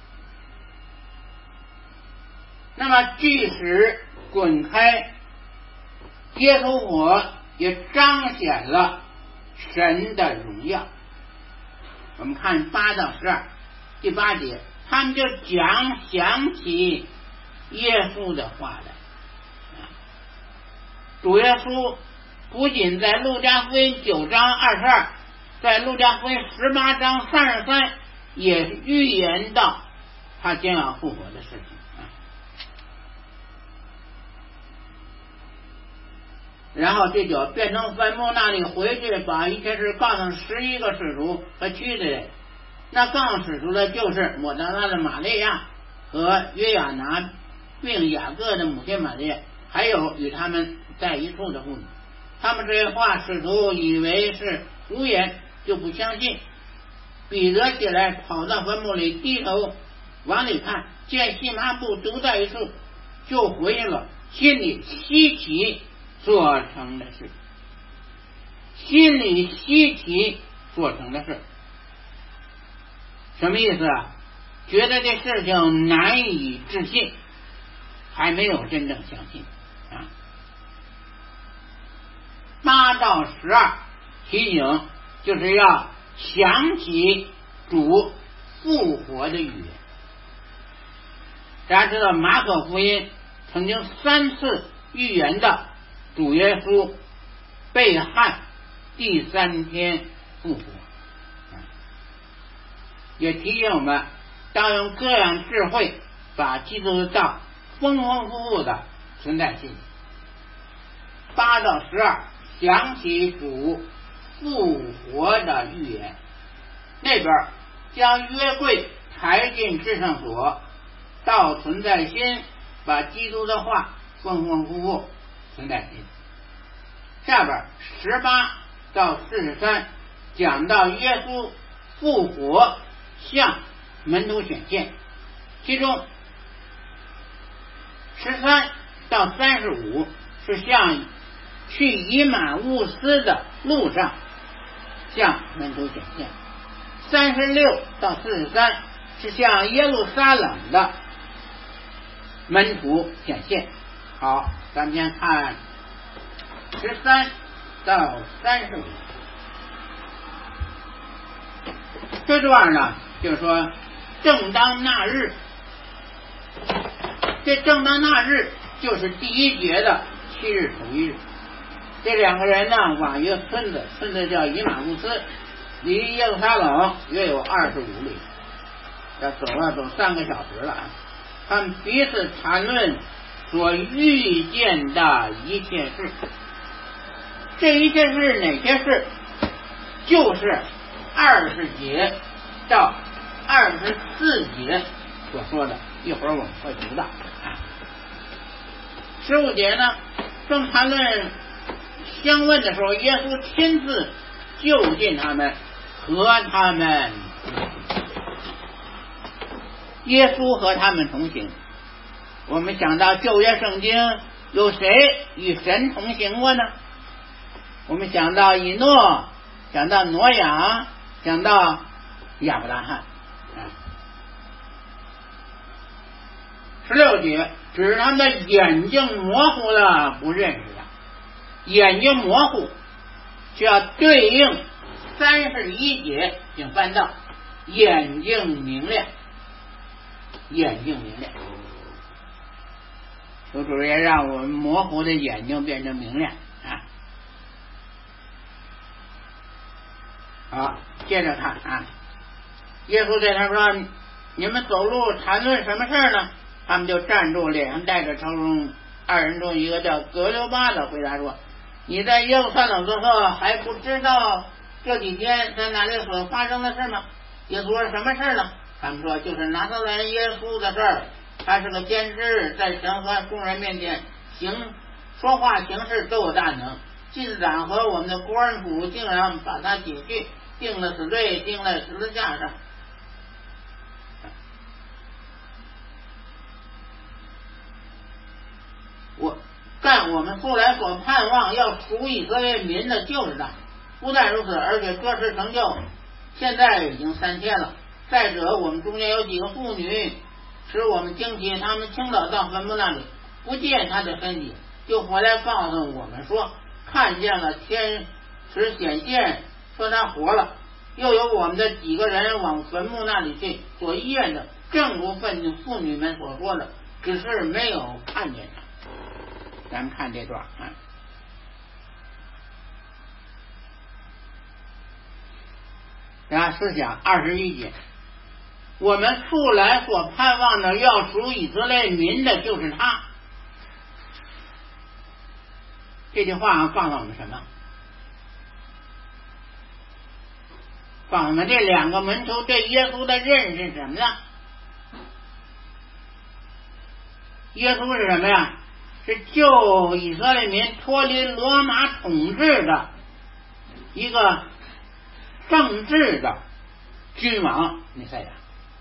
那么巨石滚开，耶稣复活也彰显了神的荣耀。我们看八到十二，第八节，他们就讲想起耶稣的话来。主耶稣不仅在路加福音九章二十二，在路加福音十八章三十三也预言到他将要复活的事情。然后这就变成坟墓那里回去，把一切事告诉十一个使徒和区的人。那告诉使徒的就是抹大拉的玛利亚和约亚拿并雅各的母亲玛利亚，还有与他们在一处的妇女。他们这些话使徒以为是胡言，就不相信。彼得起来跑到坟墓里，低头往里看，见细麻布独在一处，就回去了，心里稀奇做成的事，心里稀奇做成的事，什么意思啊？觉得这事情难以置信，还没有真正相信啊。八到十二提醒就是要想起主复活的预言。大家知道马可福音曾经三次预言的主耶稣被害第三天复活，也提醒我们当用各样智慧把基督的道丰丰富富的存在心里。八到十二想起主复活的预言，那边将约柜抬进至圣所，道存在心，把基督的话丰丰富富存在心。下边十八到四十三讲到耶稣复活向门徒显现，其中十三到三十五是向去以马忤斯的路上向门徒显现，三十六到四十三是向耶路撒冷的门徒显现。好，咱们先看十三到三十五这段呢，就是说正当那日，这正当那日就是第一节的七日头一日。这两个人呢往一个村子，村子叫以马忤斯，离耶路撒冷约有二十五里，要走了走三个小时了啊。他们彼此谈论所遇见的一切事，这一切事哪些事？就是二十节到二十四节所说的，一会儿我们会读到啊。十五节呢，正谈论相问的时候，耶稣亲自就近他们，和他们耶稣和他们同行。我们想到旧约圣经有谁与神同行过呢？我们想到以诺，想到挪亚，想到亚伯拉罕。十六节指他们的眼睛模糊了，不认识了。眼睛模糊就要对应三十一节，请翻到眼睛明亮，眼睛明亮。求主也让我们模糊的眼睛变成明亮啊！好，接着看啊，耶稣对他说：“你们走路谈论什么事呢？”他们就站住，脸上带着愁容。二人中一个叫格留巴的回答说：“你在耶路撒冷的时候还不知道这几天在哪里所发生的事吗？”耶稣说：“什么事呢？”他们说：“就是拿撒勒人耶稣的事儿。他是个先知，在神和众人面前行说话行事都有大能。祭司长和我们的国人府竟然把他解去，定了死罪，定在十字架上。”我但我们后来所盼望要属以色列民的就是他。不但如此，而且这事成就，现在已经三天了。再者，我们中间有几个妇女使我们惊奇，他们倾倒到坟墓那里，不见他的身体，就回来告诉我们说，看见了天使显现，说他活了。又有我们的几个人往坟墓那里去，所验的正如妇女们所说的，只是没有看见他。咱们看这段啊，然后思想二十一节，我们素来所盼望的要属以色列民的就是他。这句话告诉我们什么？告诉我们这两个门徒对耶稣的认识是什么呢？耶稣是什么呀？是救以色列民脱离罗马统治的一个政治的君王弥赛亚。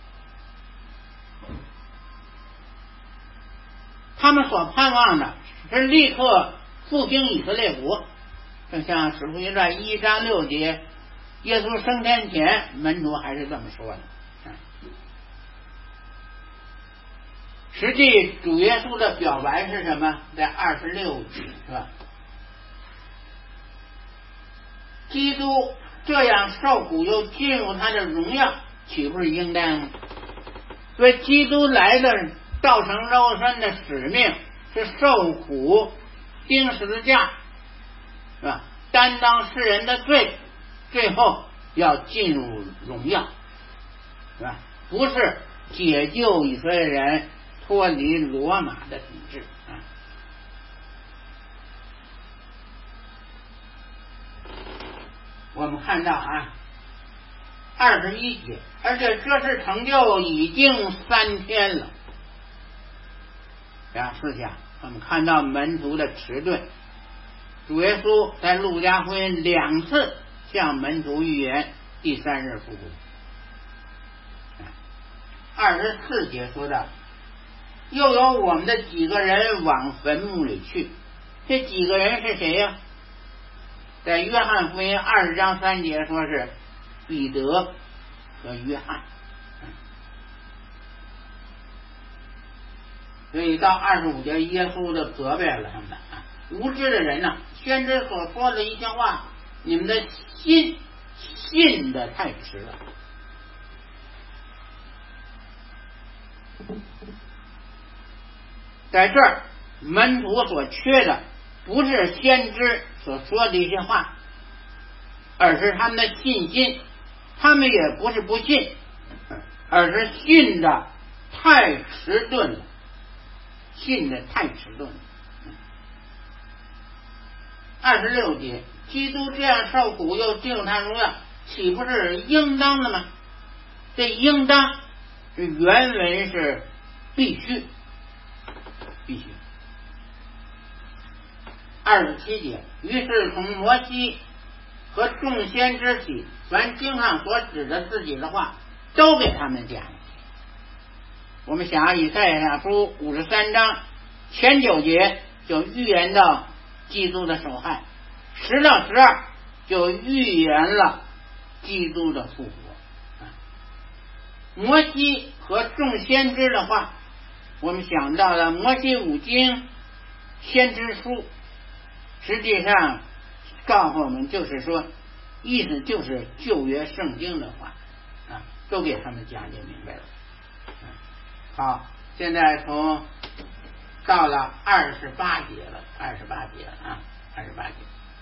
他们所盼望的是立刻复兴以色列国，就像使徒行传一章六节，耶稣升天前门徒还是这么说的。实际主耶稣的表白是什么？在二十六节是吧？基督这样受苦又进入他的荣耀，岂不是应当吗？所以基督来的道成肉身的使命是受苦、钉十字架，是吧？担当世人的罪，最后要进入荣耀，是吧？不是解救以色列人脱离罗马的统治啊。我们看到啊，二十一节，而且这事成就已经三天了。啊，试想，我们看到门徒的迟钝，主耶稣在路加福音两次向门徒预言第三日复活。二十四节说到，又有我们的几个人往坟墓里去，这几个人是谁呀、啊？在约翰福音二十章三节说是彼得和约翰，所以到二十五节耶稣就责备了他们啊，无知的人呐、啊，先知所说的一些话，你们的心信的太迟了。在这儿门徒所缺的不是先知所说的一些话，而是他们的信心。他们也不是不信，而是信的太迟钝了，信的太迟钝了。二十六节，基督这样受苦又进入他荣耀，岂不是应当的吗？这应当是原文是必须，必须。二十七节，于是从摩西和众先知起，凡经上所指的自己的话，都给他们讲。我们想以赛亚书五十三章前九节就预言到基督的受害，十到十二就预言了基督的复活。摩西和众先知的话，我们想到了摩西五经、先知书，实际上告诉我们就是说，意思就是旧约圣经的话啊，都给他们讲解明白了。好，现在从到了二十八节了，二十八节啊，二十八节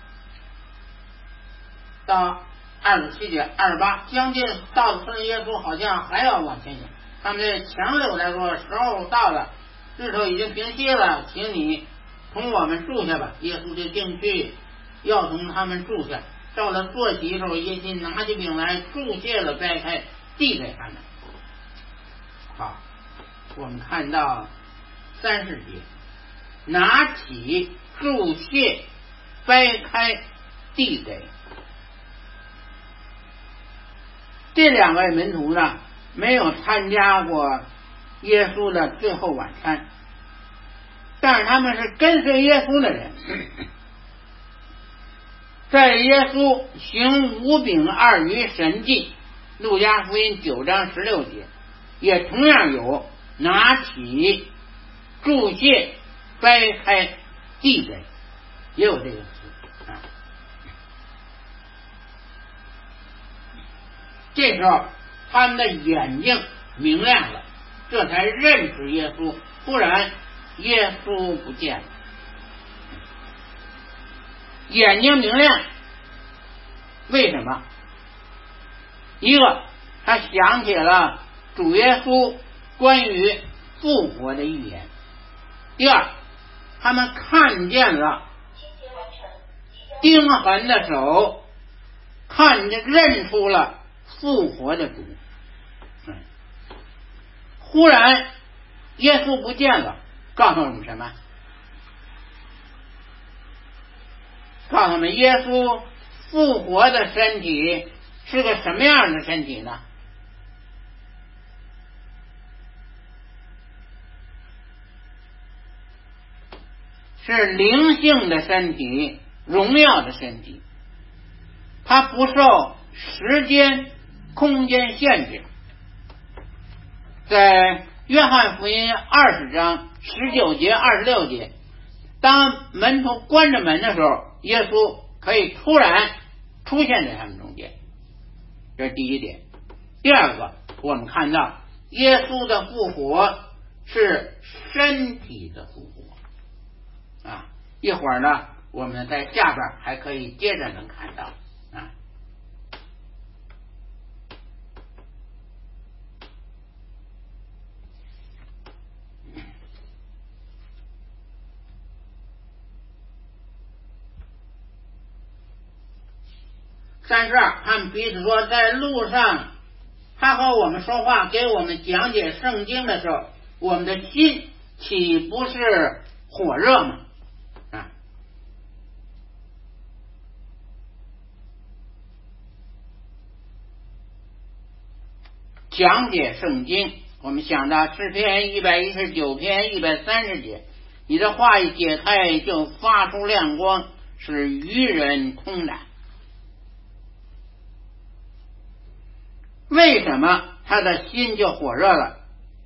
到二十七节，二十八，将近到了圣耶稣好像还要往前走，他们这强柳来说，时候到了，日头已经平息了，请你同我们住下吧。耶稣就进去要同他们住下。到了坐席的时候，耶稣拿起饼来，祝谢了，掰开递给他们。好，我们看到三十节，拿起祝谢，掰开递给。这两位门徒呢，没有参加过耶稣的最后晚餐，但是他们是跟随耶稣的人。在耶稣行五饼二鱼神迹，路加福音九章十六节，也同样有拿起祝谢掰开递给，也有这个词啊。这时候他们的眼睛明亮了，这才认识耶稣，不然耶稣不见了。眼睛明亮，为什么？一个，他想起了主耶稣关于复活的预言；第二，他们看见了钉痕的手，看见认出了复活的主。嗯，忽然耶稣不见了，告诉我们什么？告诉我们耶稣复活的身体是个什么样的身体呢？是灵性的身体，荣耀的身体，它不受时间空间限制。在约翰福音二十章十九节二十六节，当门徒关着门的时候，耶稣可以突然出现在他们中间，这是第一点。第二个，我们看到耶稣的复活是身体的复活啊。一会儿呢，我们在下边还可以接着能看到啊。三十二，他们彼此说，在路上他和我们说话，给我们讲解圣经的时候，我们的心岂不是火热吗？啊，讲解圣经，我们想到诗篇一百一十九篇一百三十节，你的话一解开，就发出亮光，使愚人通达。为什么他的心就火热了？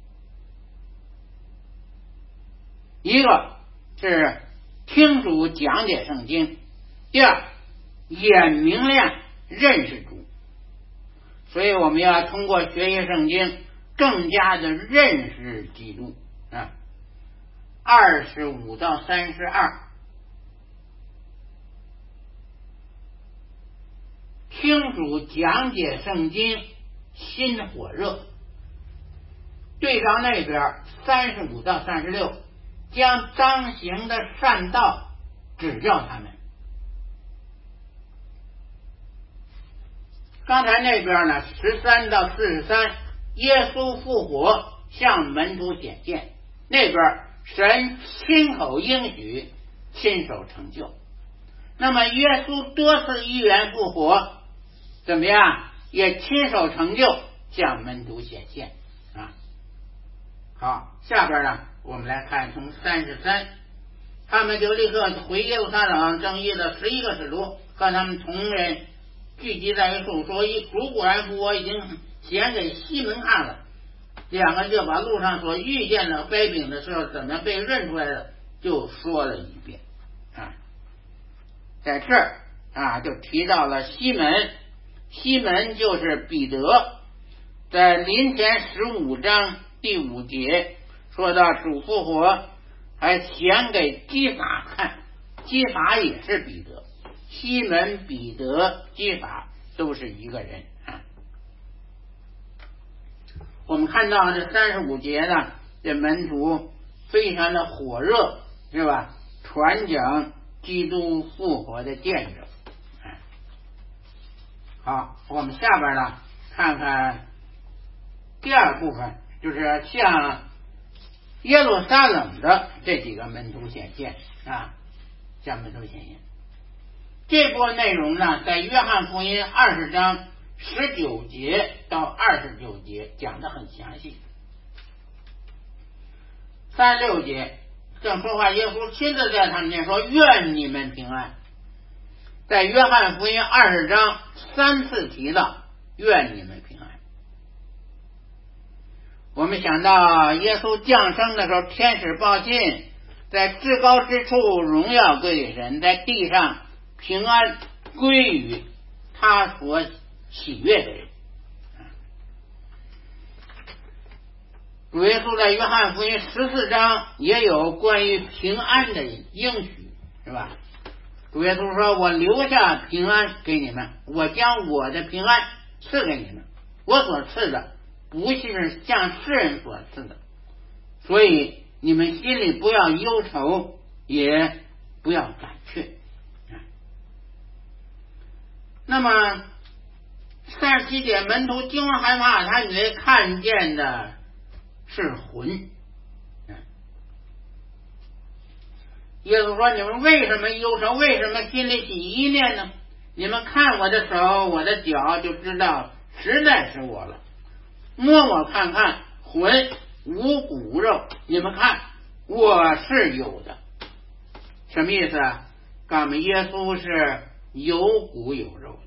一个是听主讲解圣经，第二眼明亮认识主，所以我们要通过学习圣经更加的认识基督啊。二十五到三十二，听主讲解圣经，心火热。对照那边三十五到三十六，将当行的善道指教他们。刚才那边呢，十三到四十三，耶稣复活向门徒显现，那边神亲口应许，亲手成就。那么耶稣多次预言复活，怎么样？也亲手成就，向门徒显现啊。好，下边呢，我们来看从三十三，他们就立刻回耶路撒冷，正约了十一个使徒和他们同人聚集在一处，说一主果然复活，已经显给西门看了。两个就把路上所遇见的掰饼的时候怎么被认出来的，就说了一遍啊。在这儿啊，就提到了西门。西门就是彼得，在林前十五章第五节说到主复活，还显给基法看，基法也是彼得，西门、彼得、基法都是一个人啊。我们看到这三十五节呢，这门徒非常的火热，是吧？传讲基督复活的见证。好，我们下边呢看看第二部分，就是向耶路撒冷的这几个门徒显现啊，向门徒显现。这部分内容呢，在约翰福音二十章十九节到二十九节讲得很详细。三十六节正说话，耶稣亲自在他们面说：“愿你们平安。”在约翰福音二十章三次提到愿你们平安。我们想到耶稣降生的时候，天使报信，在至高之处荣耀归于神，在地上平安归于他所喜悦的人。主耶稣在约翰福音十四章也有关于平安的应许，是吧？主耶稣说：“我留下平安给你们，我将我的平安赐给你们，我所赐的不是像世人所赐的，所以你们心里不要忧愁，也不要胆怯。”那么三十七节，门徒惊慌害怕，他以为看见的是魂。耶稣说：“你们为什么忧愁？为什么心里起疑念呢？你们看我的手，我的脚，就知道实在是我了。摸我看看，魂无骨无肉，你们看我是有的。”什么意思啊？告诉我们耶稣是有骨有肉。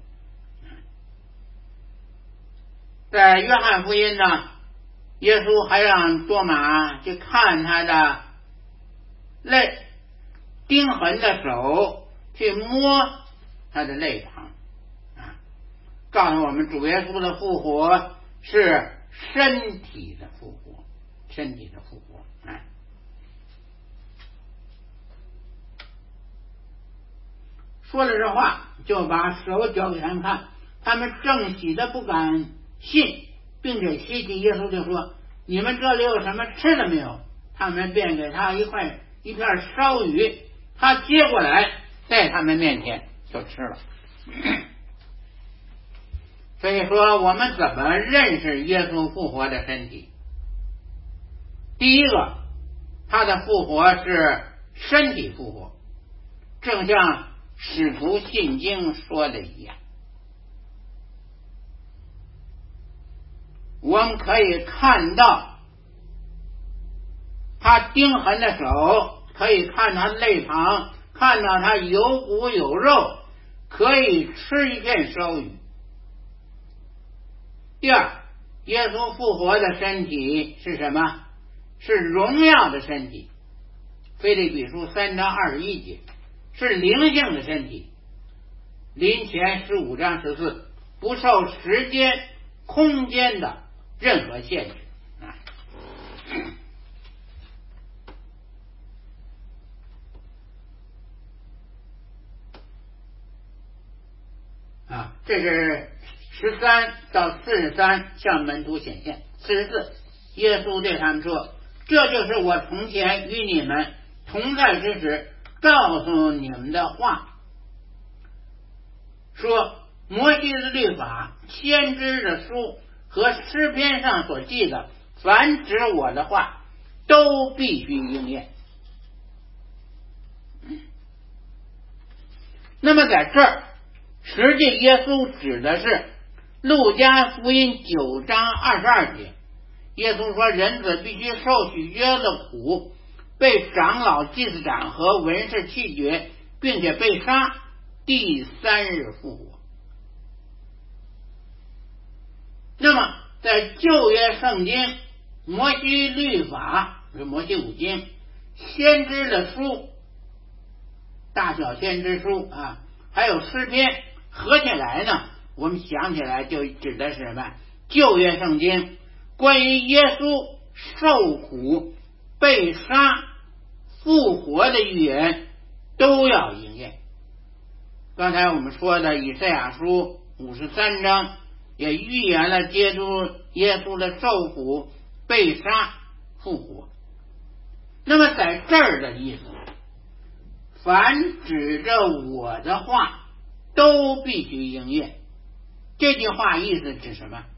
在约翰福音呢，耶稣还让多马去看他的肋钉痕的手，去摸他的肋旁啊。 告诉我们主耶稣的复活是身体的复活，身体的复活。哎，说了这话，就把手交给他们看，他们正喜的不敢信，并且希奇耶稣就说：“你们这里有什么吃的没有？”他们便给他一块一片烧鱼，他接过来，在他们面前就吃了。所以说，我们怎么认识耶稣复活的身体？第一个，他的复活是身体复活，正像使徒信经说的一样，我们可以看到他钉痕的手，可以看他肋旁，看到他有骨有肉，可以吃一片烧鱼。第二，耶稣复活的身体是什么？是荣耀的身体。腓立比书三章二十一节，是灵性的身体。林前十五章十四，不受时间空间的任何限制。啊，这是十三到四十三向门徒显现。四十四，耶稣对他们说：“这就是我从前与你们同在之时告诉你们的话，说摩西的律法、先知的书和诗篇上所记的，凡指我的话，都必须应验。”那么在这儿，实际耶稣指的是路加福音九章二十二节，耶稣说人子必须受许多的苦，被长老、祭司长和文士弃绝，并且被杀，第三日复活。那么在旧约圣经，摩西律法是摩西五经，先知的书，大小先知书啊，还有诗篇，合起来呢，我们想起来就指的是什么？旧约圣经关于耶稣受苦、被杀、复活的预言都要应验。刚才我们说的以赛亚书五十三章也预言了基督耶稣的受苦、被杀、复活。那么在这儿的意思，凡指着我的话都必须应验。这句话意思指什么？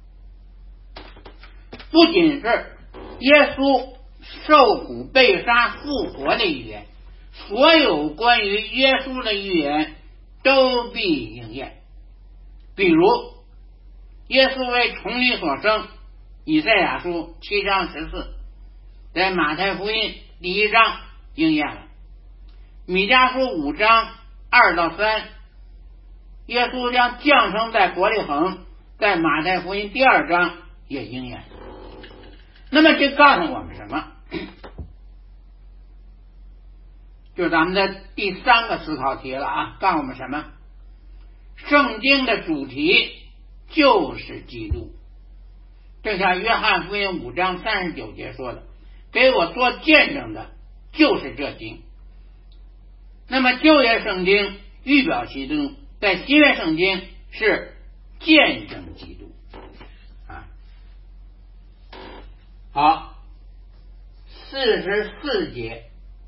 不仅是耶稣受苦、被杀、复活的预言，所有关于耶稣的预言都必应验。比如耶稣为从女所生，以赛亚书七章十四，在马太福音第一章应验了。米迦书五章二到三，耶稣将降生在伯利恒，在马太福音第二章也应验。那么这告诉我们什么？就是咱们的第三个思考题了啊！告诉我们什么？圣经的主题就是基督，正像约翰福音五章三十九节说的：“给我做见证的就是这经。”那么旧约圣经预表基督，在新约圣经是见证基督啊。好，四十四节，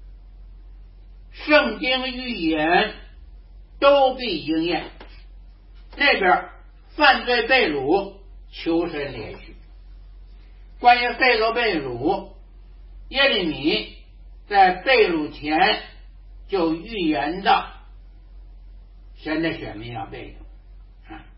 圣经预言都必应验。这边犯罪被掳，求神怜恤。关于被掳被掳，耶利米在被掳前就预言到神的选民要被掳啊。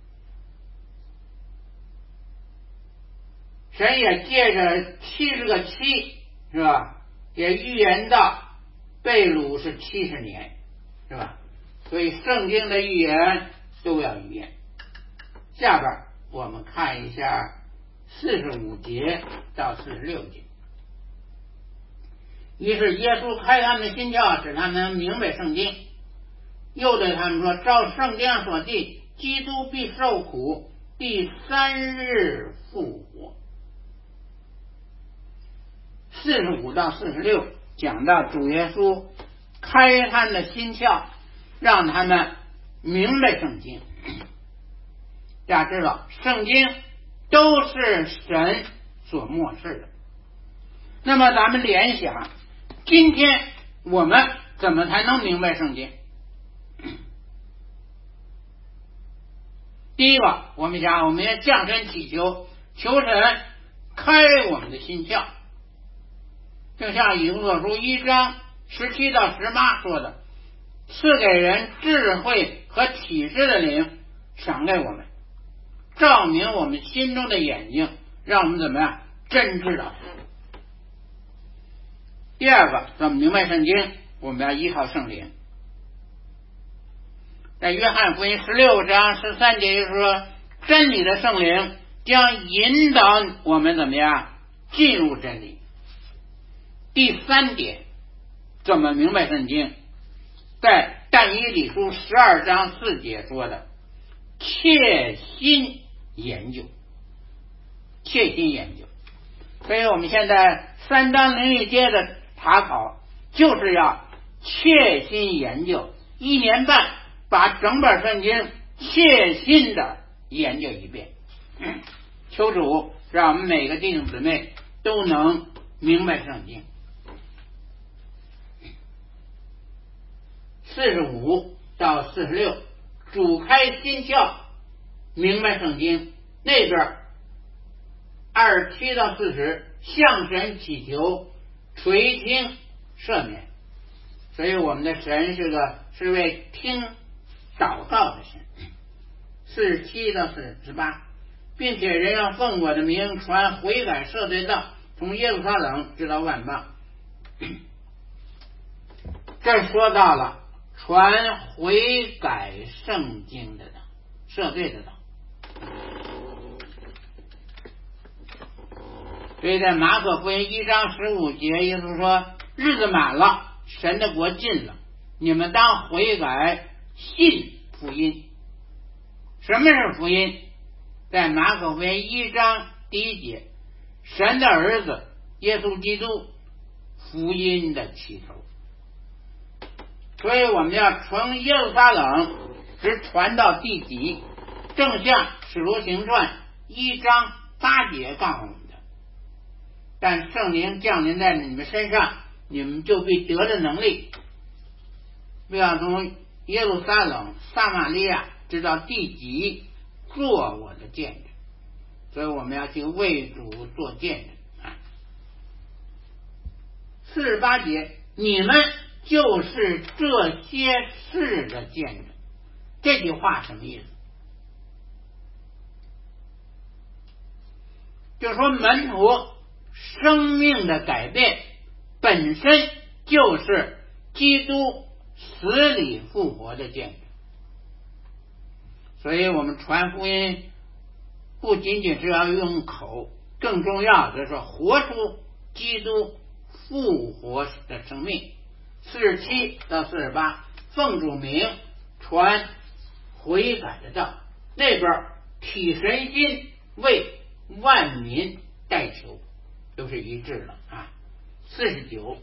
神也借着七十个七，是吧？也预言到被掳是七十年，是吧？所以圣经的预言都要预言。下边我们看一下四十五节到四十六节。于是耶稣开他们的心窍，使他们明白圣经，又对他们说：照圣经上所记， 基督必受苦，第三日复活。四十五到四十六讲到主耶稣开他们的心窍，让他们明白圣经。大家知道圣经都是神所默示的，那么咱们联想今天我们怎么才能明白圣经？第一个，我们讲我们要降神祈求，求神开我们的心窍，就像以弗所书一章十七到十八说的，赐给人智慧和启示的灵，赏给我们，照明我们心中的眼睛，让我们怎么样真知道。第二个，怎么明白圣经？我们要依靠圣灵。在约翰福音十六章十三节就说，真理的圣灵将引导我们怎么样进入真理。第三点，怎么明白圣经？在但以理书十二章四节说的，切心研究，切心研究。所以我们现在三章灵力阶的查考，就是要切心研究，一年半把整本圣经切心的研究一遍。嗯、求主让我们每个弟兄姊妹都能明白圣经。四十五到四十六，主开心窍，明白圣经。那边二十七到四十，向神祈求，垂听赦免。所以我们的神是个是位听祷告的神。四十七到四十八，并且人要奉我的名传悔改赦罪道，从耶路撒冷直到万邦。这说到了传悔改圣经的道，赦罪的道。所以在马可福音一章十五节，耶稣说，日子满了，神的国近了，你们当悔改，信福音。什么是福音？在马可福音一章第一节，神的儿子耶稣基督，福音的起头。所以我们要从耶路撒冷直传到地极，正像使徒行传一章八节告诉我们的。但圣灵降临在你们身上，你们就必得了能力，不要从耶路撒冷、撒玛利亚直到地极做我的见证。所以我们要去为主做见证啊。四十八节，你们就是这些事的见证。这句话什么意思？就是说门徒生命的改变本身就是基督死里复活的见证。所以我们传福音不仅仅是要用口，更重要的是活出基督复活的生命。四十七到四十八，奉主名传悔改的道，那边体神心为万民代求，都是一致了啊。四十九，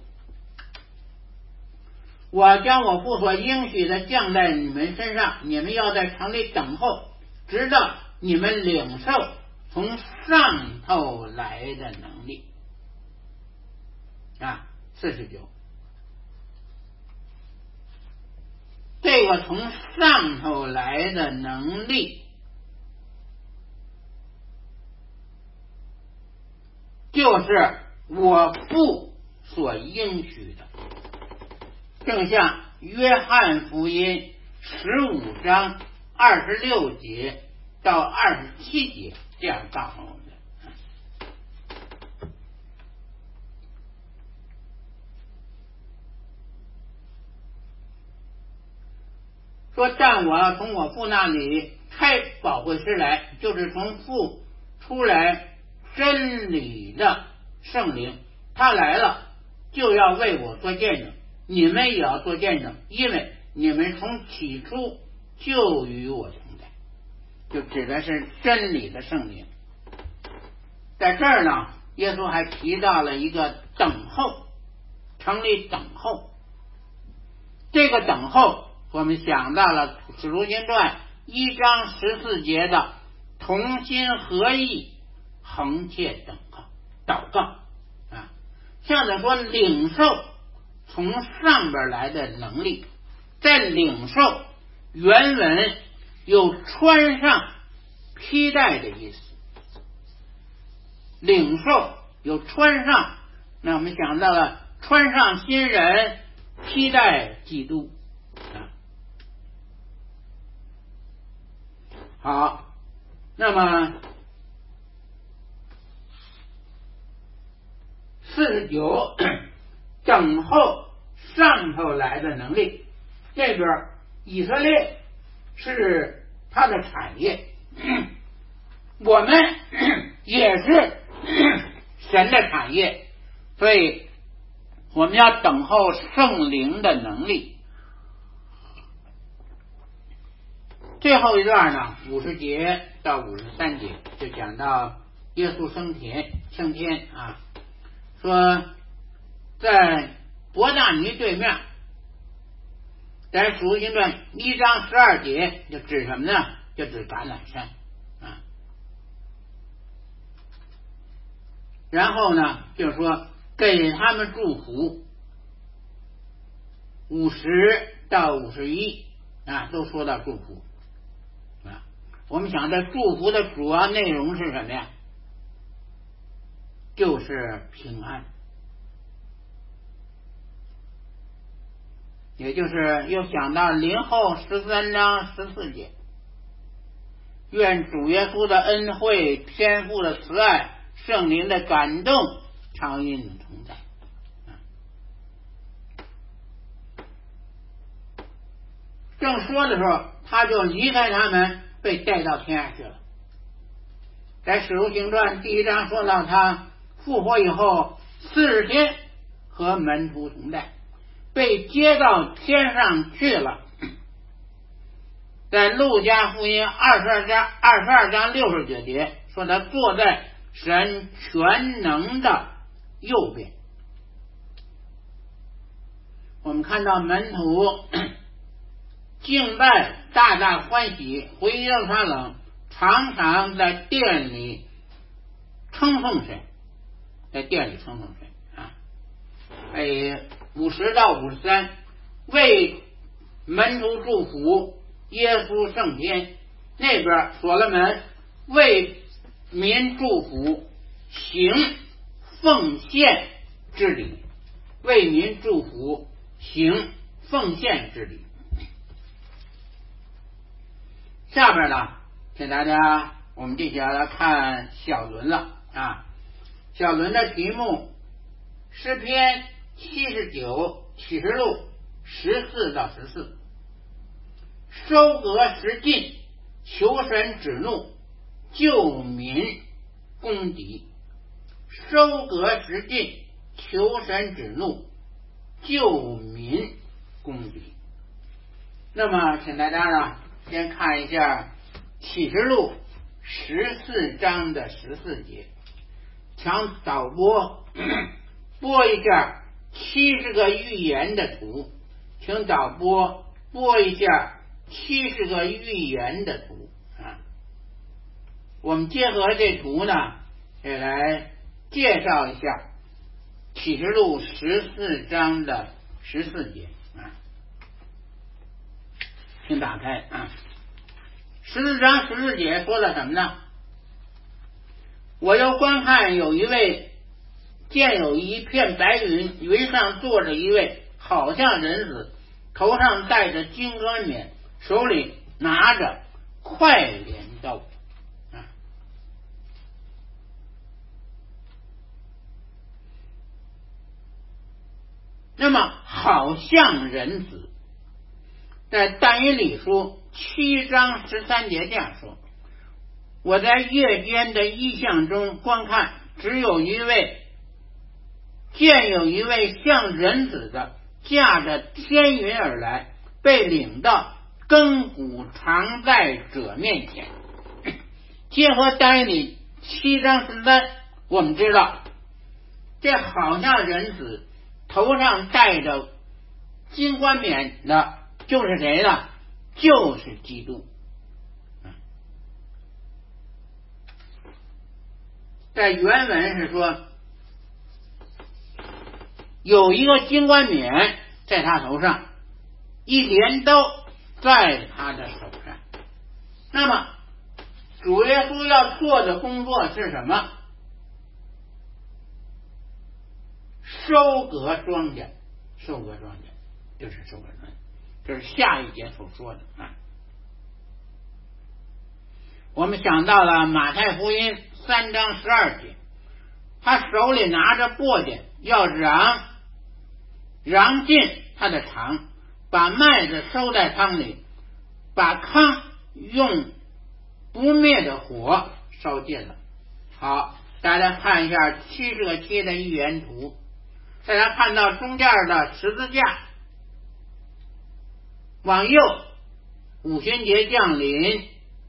我将我父所应许的降在你们身上，你们要在城里等候，直到你们领受从上头来的能力啊。四十九，这个从上头来的能力，就是我父所应许的，正像约翰福音十五章二十六节到二十七节这样告诉我们的。说，但我要从我父那里开宝贵师来，就是从父出来真理的圣灵，他来了就要为我做见证，你们也要做见证，因为你们从起初就与我同在。 就指的是真理的圣灵。在这儿呢，耶稣还提到了一个等候，成立等候。这个等候，我们想到了《使徒行传》一章十四节的同心合意，恒切等候祷告啊，像着说领受从上边来的能力，在领受原文有穿上披戴的意思，领受有穿上，那我们想到了穿上新人，披戴基督啊。好，那么四十九，等候上头来的能力。这边以色列是他的产业，我们也是神的产业，所以我们要等候圣灵的能力。最后一段呢，五十节到五十三节就讲到耶稣升天升天啊，说在伯大尼对面，在《使徒行传》一章十二节就指什么呢？就指橄榄山啊。然后呢，就是说给他们祝福，五十到五十一啊，都说到祝福啊。我们想这祝福的主要内容是什么呀？就是平安。也就是又想到林后十三章十四节，愿主耶稣的恩惠、天父的慈爱、圣灵的感动常与你同在。正说的时候，他就离开他们，被带到天上去了。在《使徒行传》第一章说到他复活以后四十天和门徒同在，被接到天上去了。在路加福音二十二章二十二章六十九节说他坐在神全能的右边。我们看到门徒敬拜大大欢喜，回耶路撒冷，常常在店里称颂神，在店里称颂神啊。哎，五十到五十三，为门徒祝福，耶稣升天。那边所罗门为民祝福，行奉献之礼，为民祝福，行奉献之礼。下边呢，请大家我们这节来看小轮了啊。小轮的题目诗篇七十九启示录十四到十四，收割时尽，求神止怒，救民攻敌。收割时尽，求神止怒，救民攻敌。那么请大家呢先看一下启示录十四章的十四节，请导播播一下七十个预言的图，请导播播一下七十个预言的图啊。我们结合这图呢，也来介绍一下启示录十四章的十四节啊。请打开啊，十四章十四节说了什么呢？我又观看，有一位见有一片白云，云上坐着一位好像人子，头上戴着金冠冕，手里拿着快镰刀啊。那么好像人子，在但以理书七章十三节这样说：我在夜间的异象中观看，只有一位见有一位像人子的驾着天云而来，被领到亘古常在者面前。 结合单理七章十三，我们知道这好像人子头上戴着金冠冕的就是谁呢？就是基督。在原文是说有一个金冠冕在他头上，一镰刀在他的手上。那么主耶稣要做的工作是什么？收割庄稼，收割庄稼就是收割庄稼，这是下一节所说的啊。我们想到了马太福音三章十二节，他手里拿着簸箕，要瓤瓤进他的场，把麦子收在仓里，把糠用不灭的火烧尽了。好，大家看一下七十个七的一元图，大家看到中间的十字架，往右五旬节降临，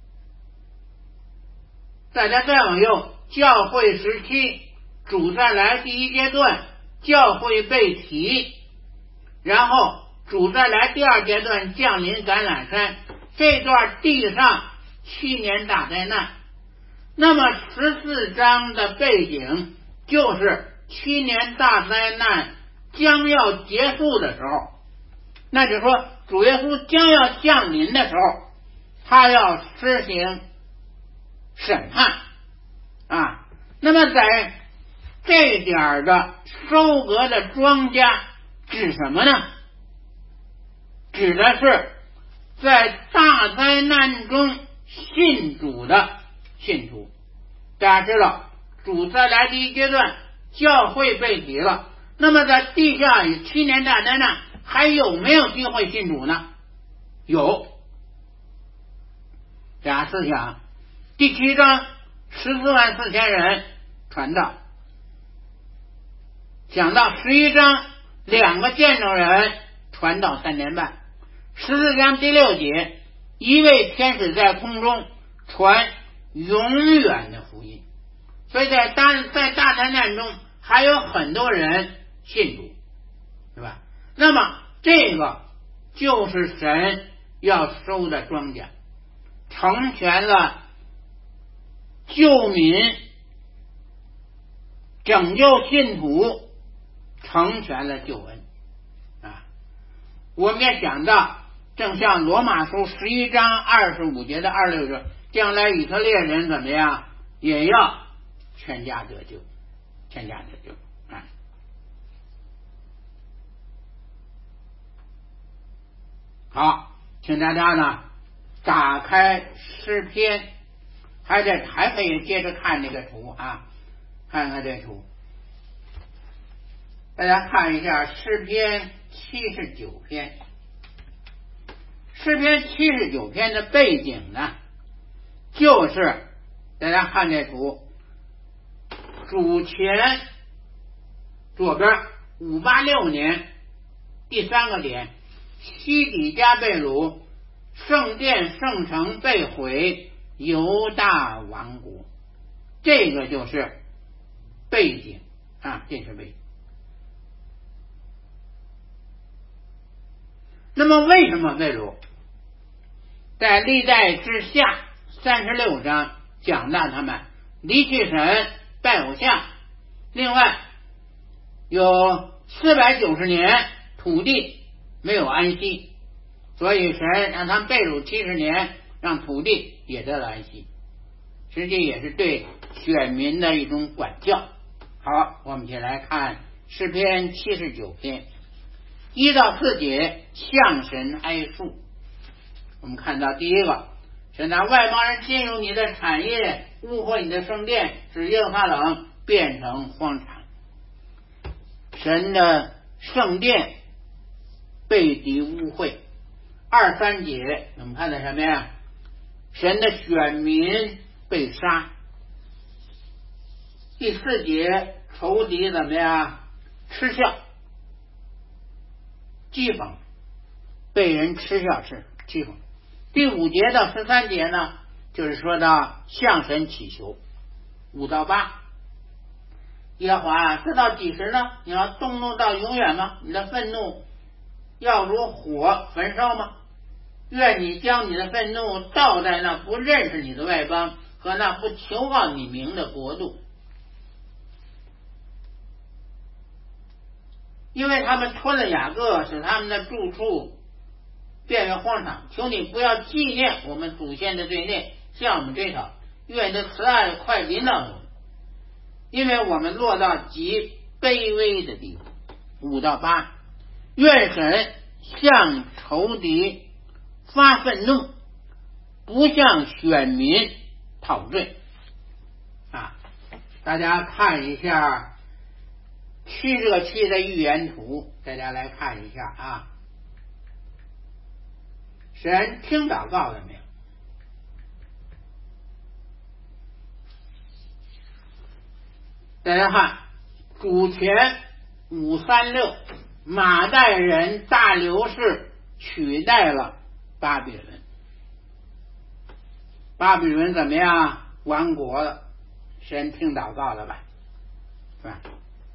大家再往右教会时期主再来第一阶段，教会被提，然后主再来第二阶段降临橄榄山，这段地上七年大灾难。那么十四章的背景就是七年大灾难将要结束的时候，那就是说主耶稣将要降临的时候，他要施行审判啊。那么在这点的收割的庄稼指什么呢？指的是在大灾难中信主的信徒。大家知道主再来第一阶段教会被提了，那么在地下与七年大灾难还有没有机会信主呢？有。大家思想第七章十四万四千人传道，讲到十一章两个见证人传道三年半，十四章第六节一位天使在空中传永远的福音。所以在大在大灾难中还有很多人信主，对吧？那么这个就是神要收的庄稼，成全了救民，拯救信徒，成全了救恩啊！我们也讲到，正像罗马书十一章二十五节的二六节，将来以色列人怎么样，也要全家得救，全家得救啊！好，请大家呢打开诗篇，还得还可以接着看这个图啊，看看这图。大家看一下诗篇七十九篇。诗篇七十九篇的背景呢，就是大家看这图，主前左边五八六年第三个点，西底家被掳，圣殿圣城被毁，犹大王国。这个就是背景啊，这是背景。那么为什么被掳？在历代之下三十六章讲到他们离弃神，拜偶像，另外有四百九十年土地没有安息，所以神让他们被掳七十年，让土地也得了安息，实际也是对选民的一种管教。好，我们一起来看诗篇七十九篇一到四节，向神哀诉。我们看到第一个，神拿外邦人进入你的产业，污秽你的圣殿，使耶和华冷变成荒场。神的圣殿被敌污秽。二三节我们看到什么呀？神的选民被杀。第四节，仇敌怎么样？嗤笑，讥讽，被人嗤笑，是讥讽。第五节到十三节呢， 就是说到向神祈求。五到八，耶和华这到几时呢？你要动怒到永远吗？你的愤怒要如火焚烧吗？愿你将你的愤怒倒在那不认识你的外邦和那不求告你名的国度，因为他们吞了雅各，使他们的住处变为荒场。求你不要纪念我们祖先的罪孽，像我们这条，愿你的慈爱快临到我们，因为我们落到极卑微的地步。五到八，愿神向仇敌发愤怒，不向选民讨罪。啊，大家看一下七这个七的预言图，大家来看一下啊。神听祷告了没有？大家看主前五三六，马代人大流士取代了巴比伦，巴比伦怎么样？亡国了。神听祷告了吧？是吧？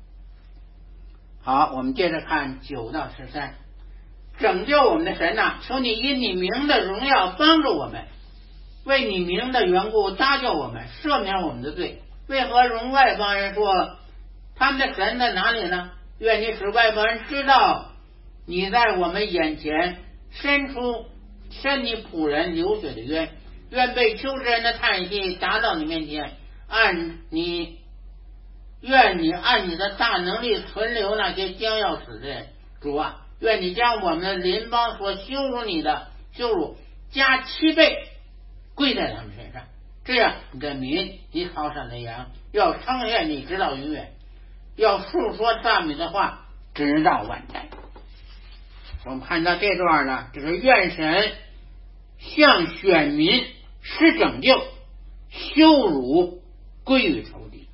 好，我们接着看九到十三。拯救我们的神呐、啊，求你因你名的荣耀帮助我们，为你名的缘故搭救我们，赦免我们的罪。为何容外邦人说他们的神在哪里呢？愿你使外邦人知道你在我们眼前伸出伸你仆人流血的冤，愿被羞耻人的叹息达到你面前，按你愿你按你的大能力存留那些将要死的人。主啊，愿你将我们的邻邦所羞辱你的羞辱加七倍归在他们身上，这样你的民，你好赏的羊要称谢你直到永远，要述说赞美的话直到万代。我们看到这段呢，就是愿神向选民施拯救，羞辱归于仇敌。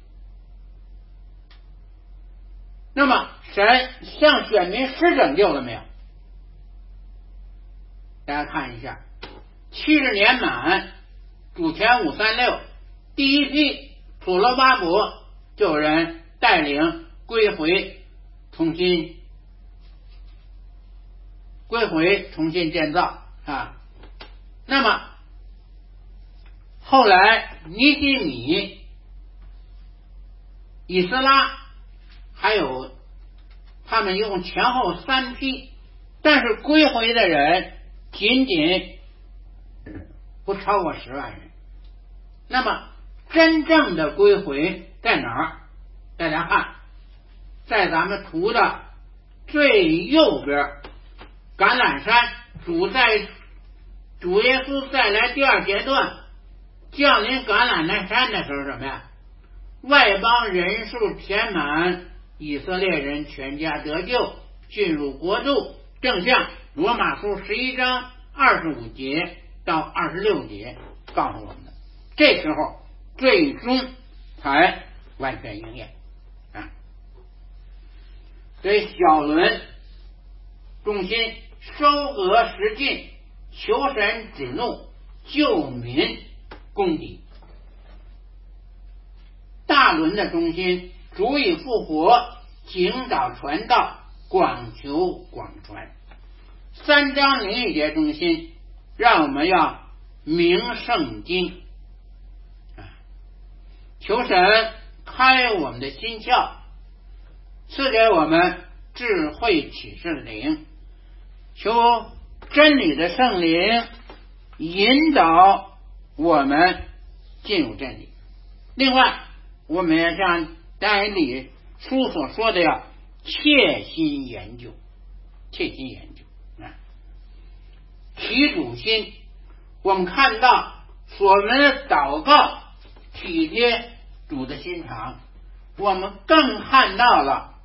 那么神向选民施拯救了没有？大家看一下，七十年满，主前五三六，第一批所罗巴伯就有人带领归回，重新归回，重新建造啊。那么后来尼希米、以斯拉还有他们一共前后三批，但是归回的人仅仅不超过十万人。那么真正的归回在哪儿？大家看，在咱们图的最右边，橄榄山，主在主耶稣再来第二阶段降临橄榄山的时候，什么呀？外邦人数填满，以色列人全家得救，进入国度，正像罗马书十一章二十五节到二十六节告诉我们的。这时候最终才完全应验啊！所以小轮中心收割时尽，求神止怒，救民攻敌。大轮的中心主以复活，警导传道，广求广传。三章零一节中心让我们要明圣经啊，求神开我们的心窍，赐给我们智慧启示的灵，求真理的圣灵引导我们进入真理。另外我们要像但以理书所说的，要切心研究，切心研究啊，体主心。我们看到我们的祷告体贴主的心肠，我们更看到了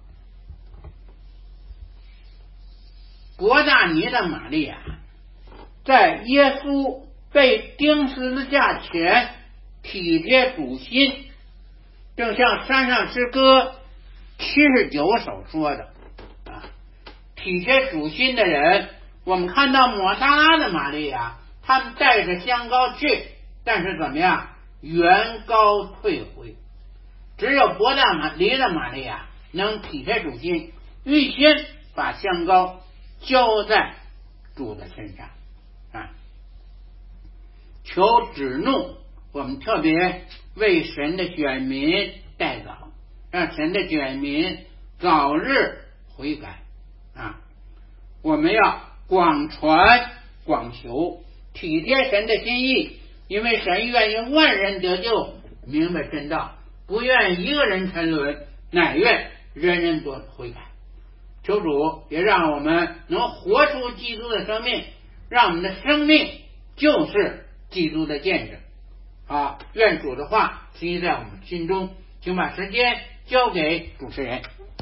伯大尼的玛利亚在耶稣被钉十字架前体贴主心，正像山上诗歌七十九首说的啊，体贴主心的人。我们看到抹大拉的玛利亚，他们带着香膏去， 但是怎么样，原高退回。只有伯大马离了玛利亚能体贴主心，预先把香膏浇在主的身上啊。求止怒，我们特别为神的选民代祷，让神的选民早日悔改啊！我们要广传广求，体贴神的心意，因为神愿意万人得救，明白真道，不愿一个人沉沦，乃愿人人都悔改。求主也让我们能活出基督的生命，让我们的生命就是基督的见证啊！愿主的话实际在我们心中，请把时间交给主持人。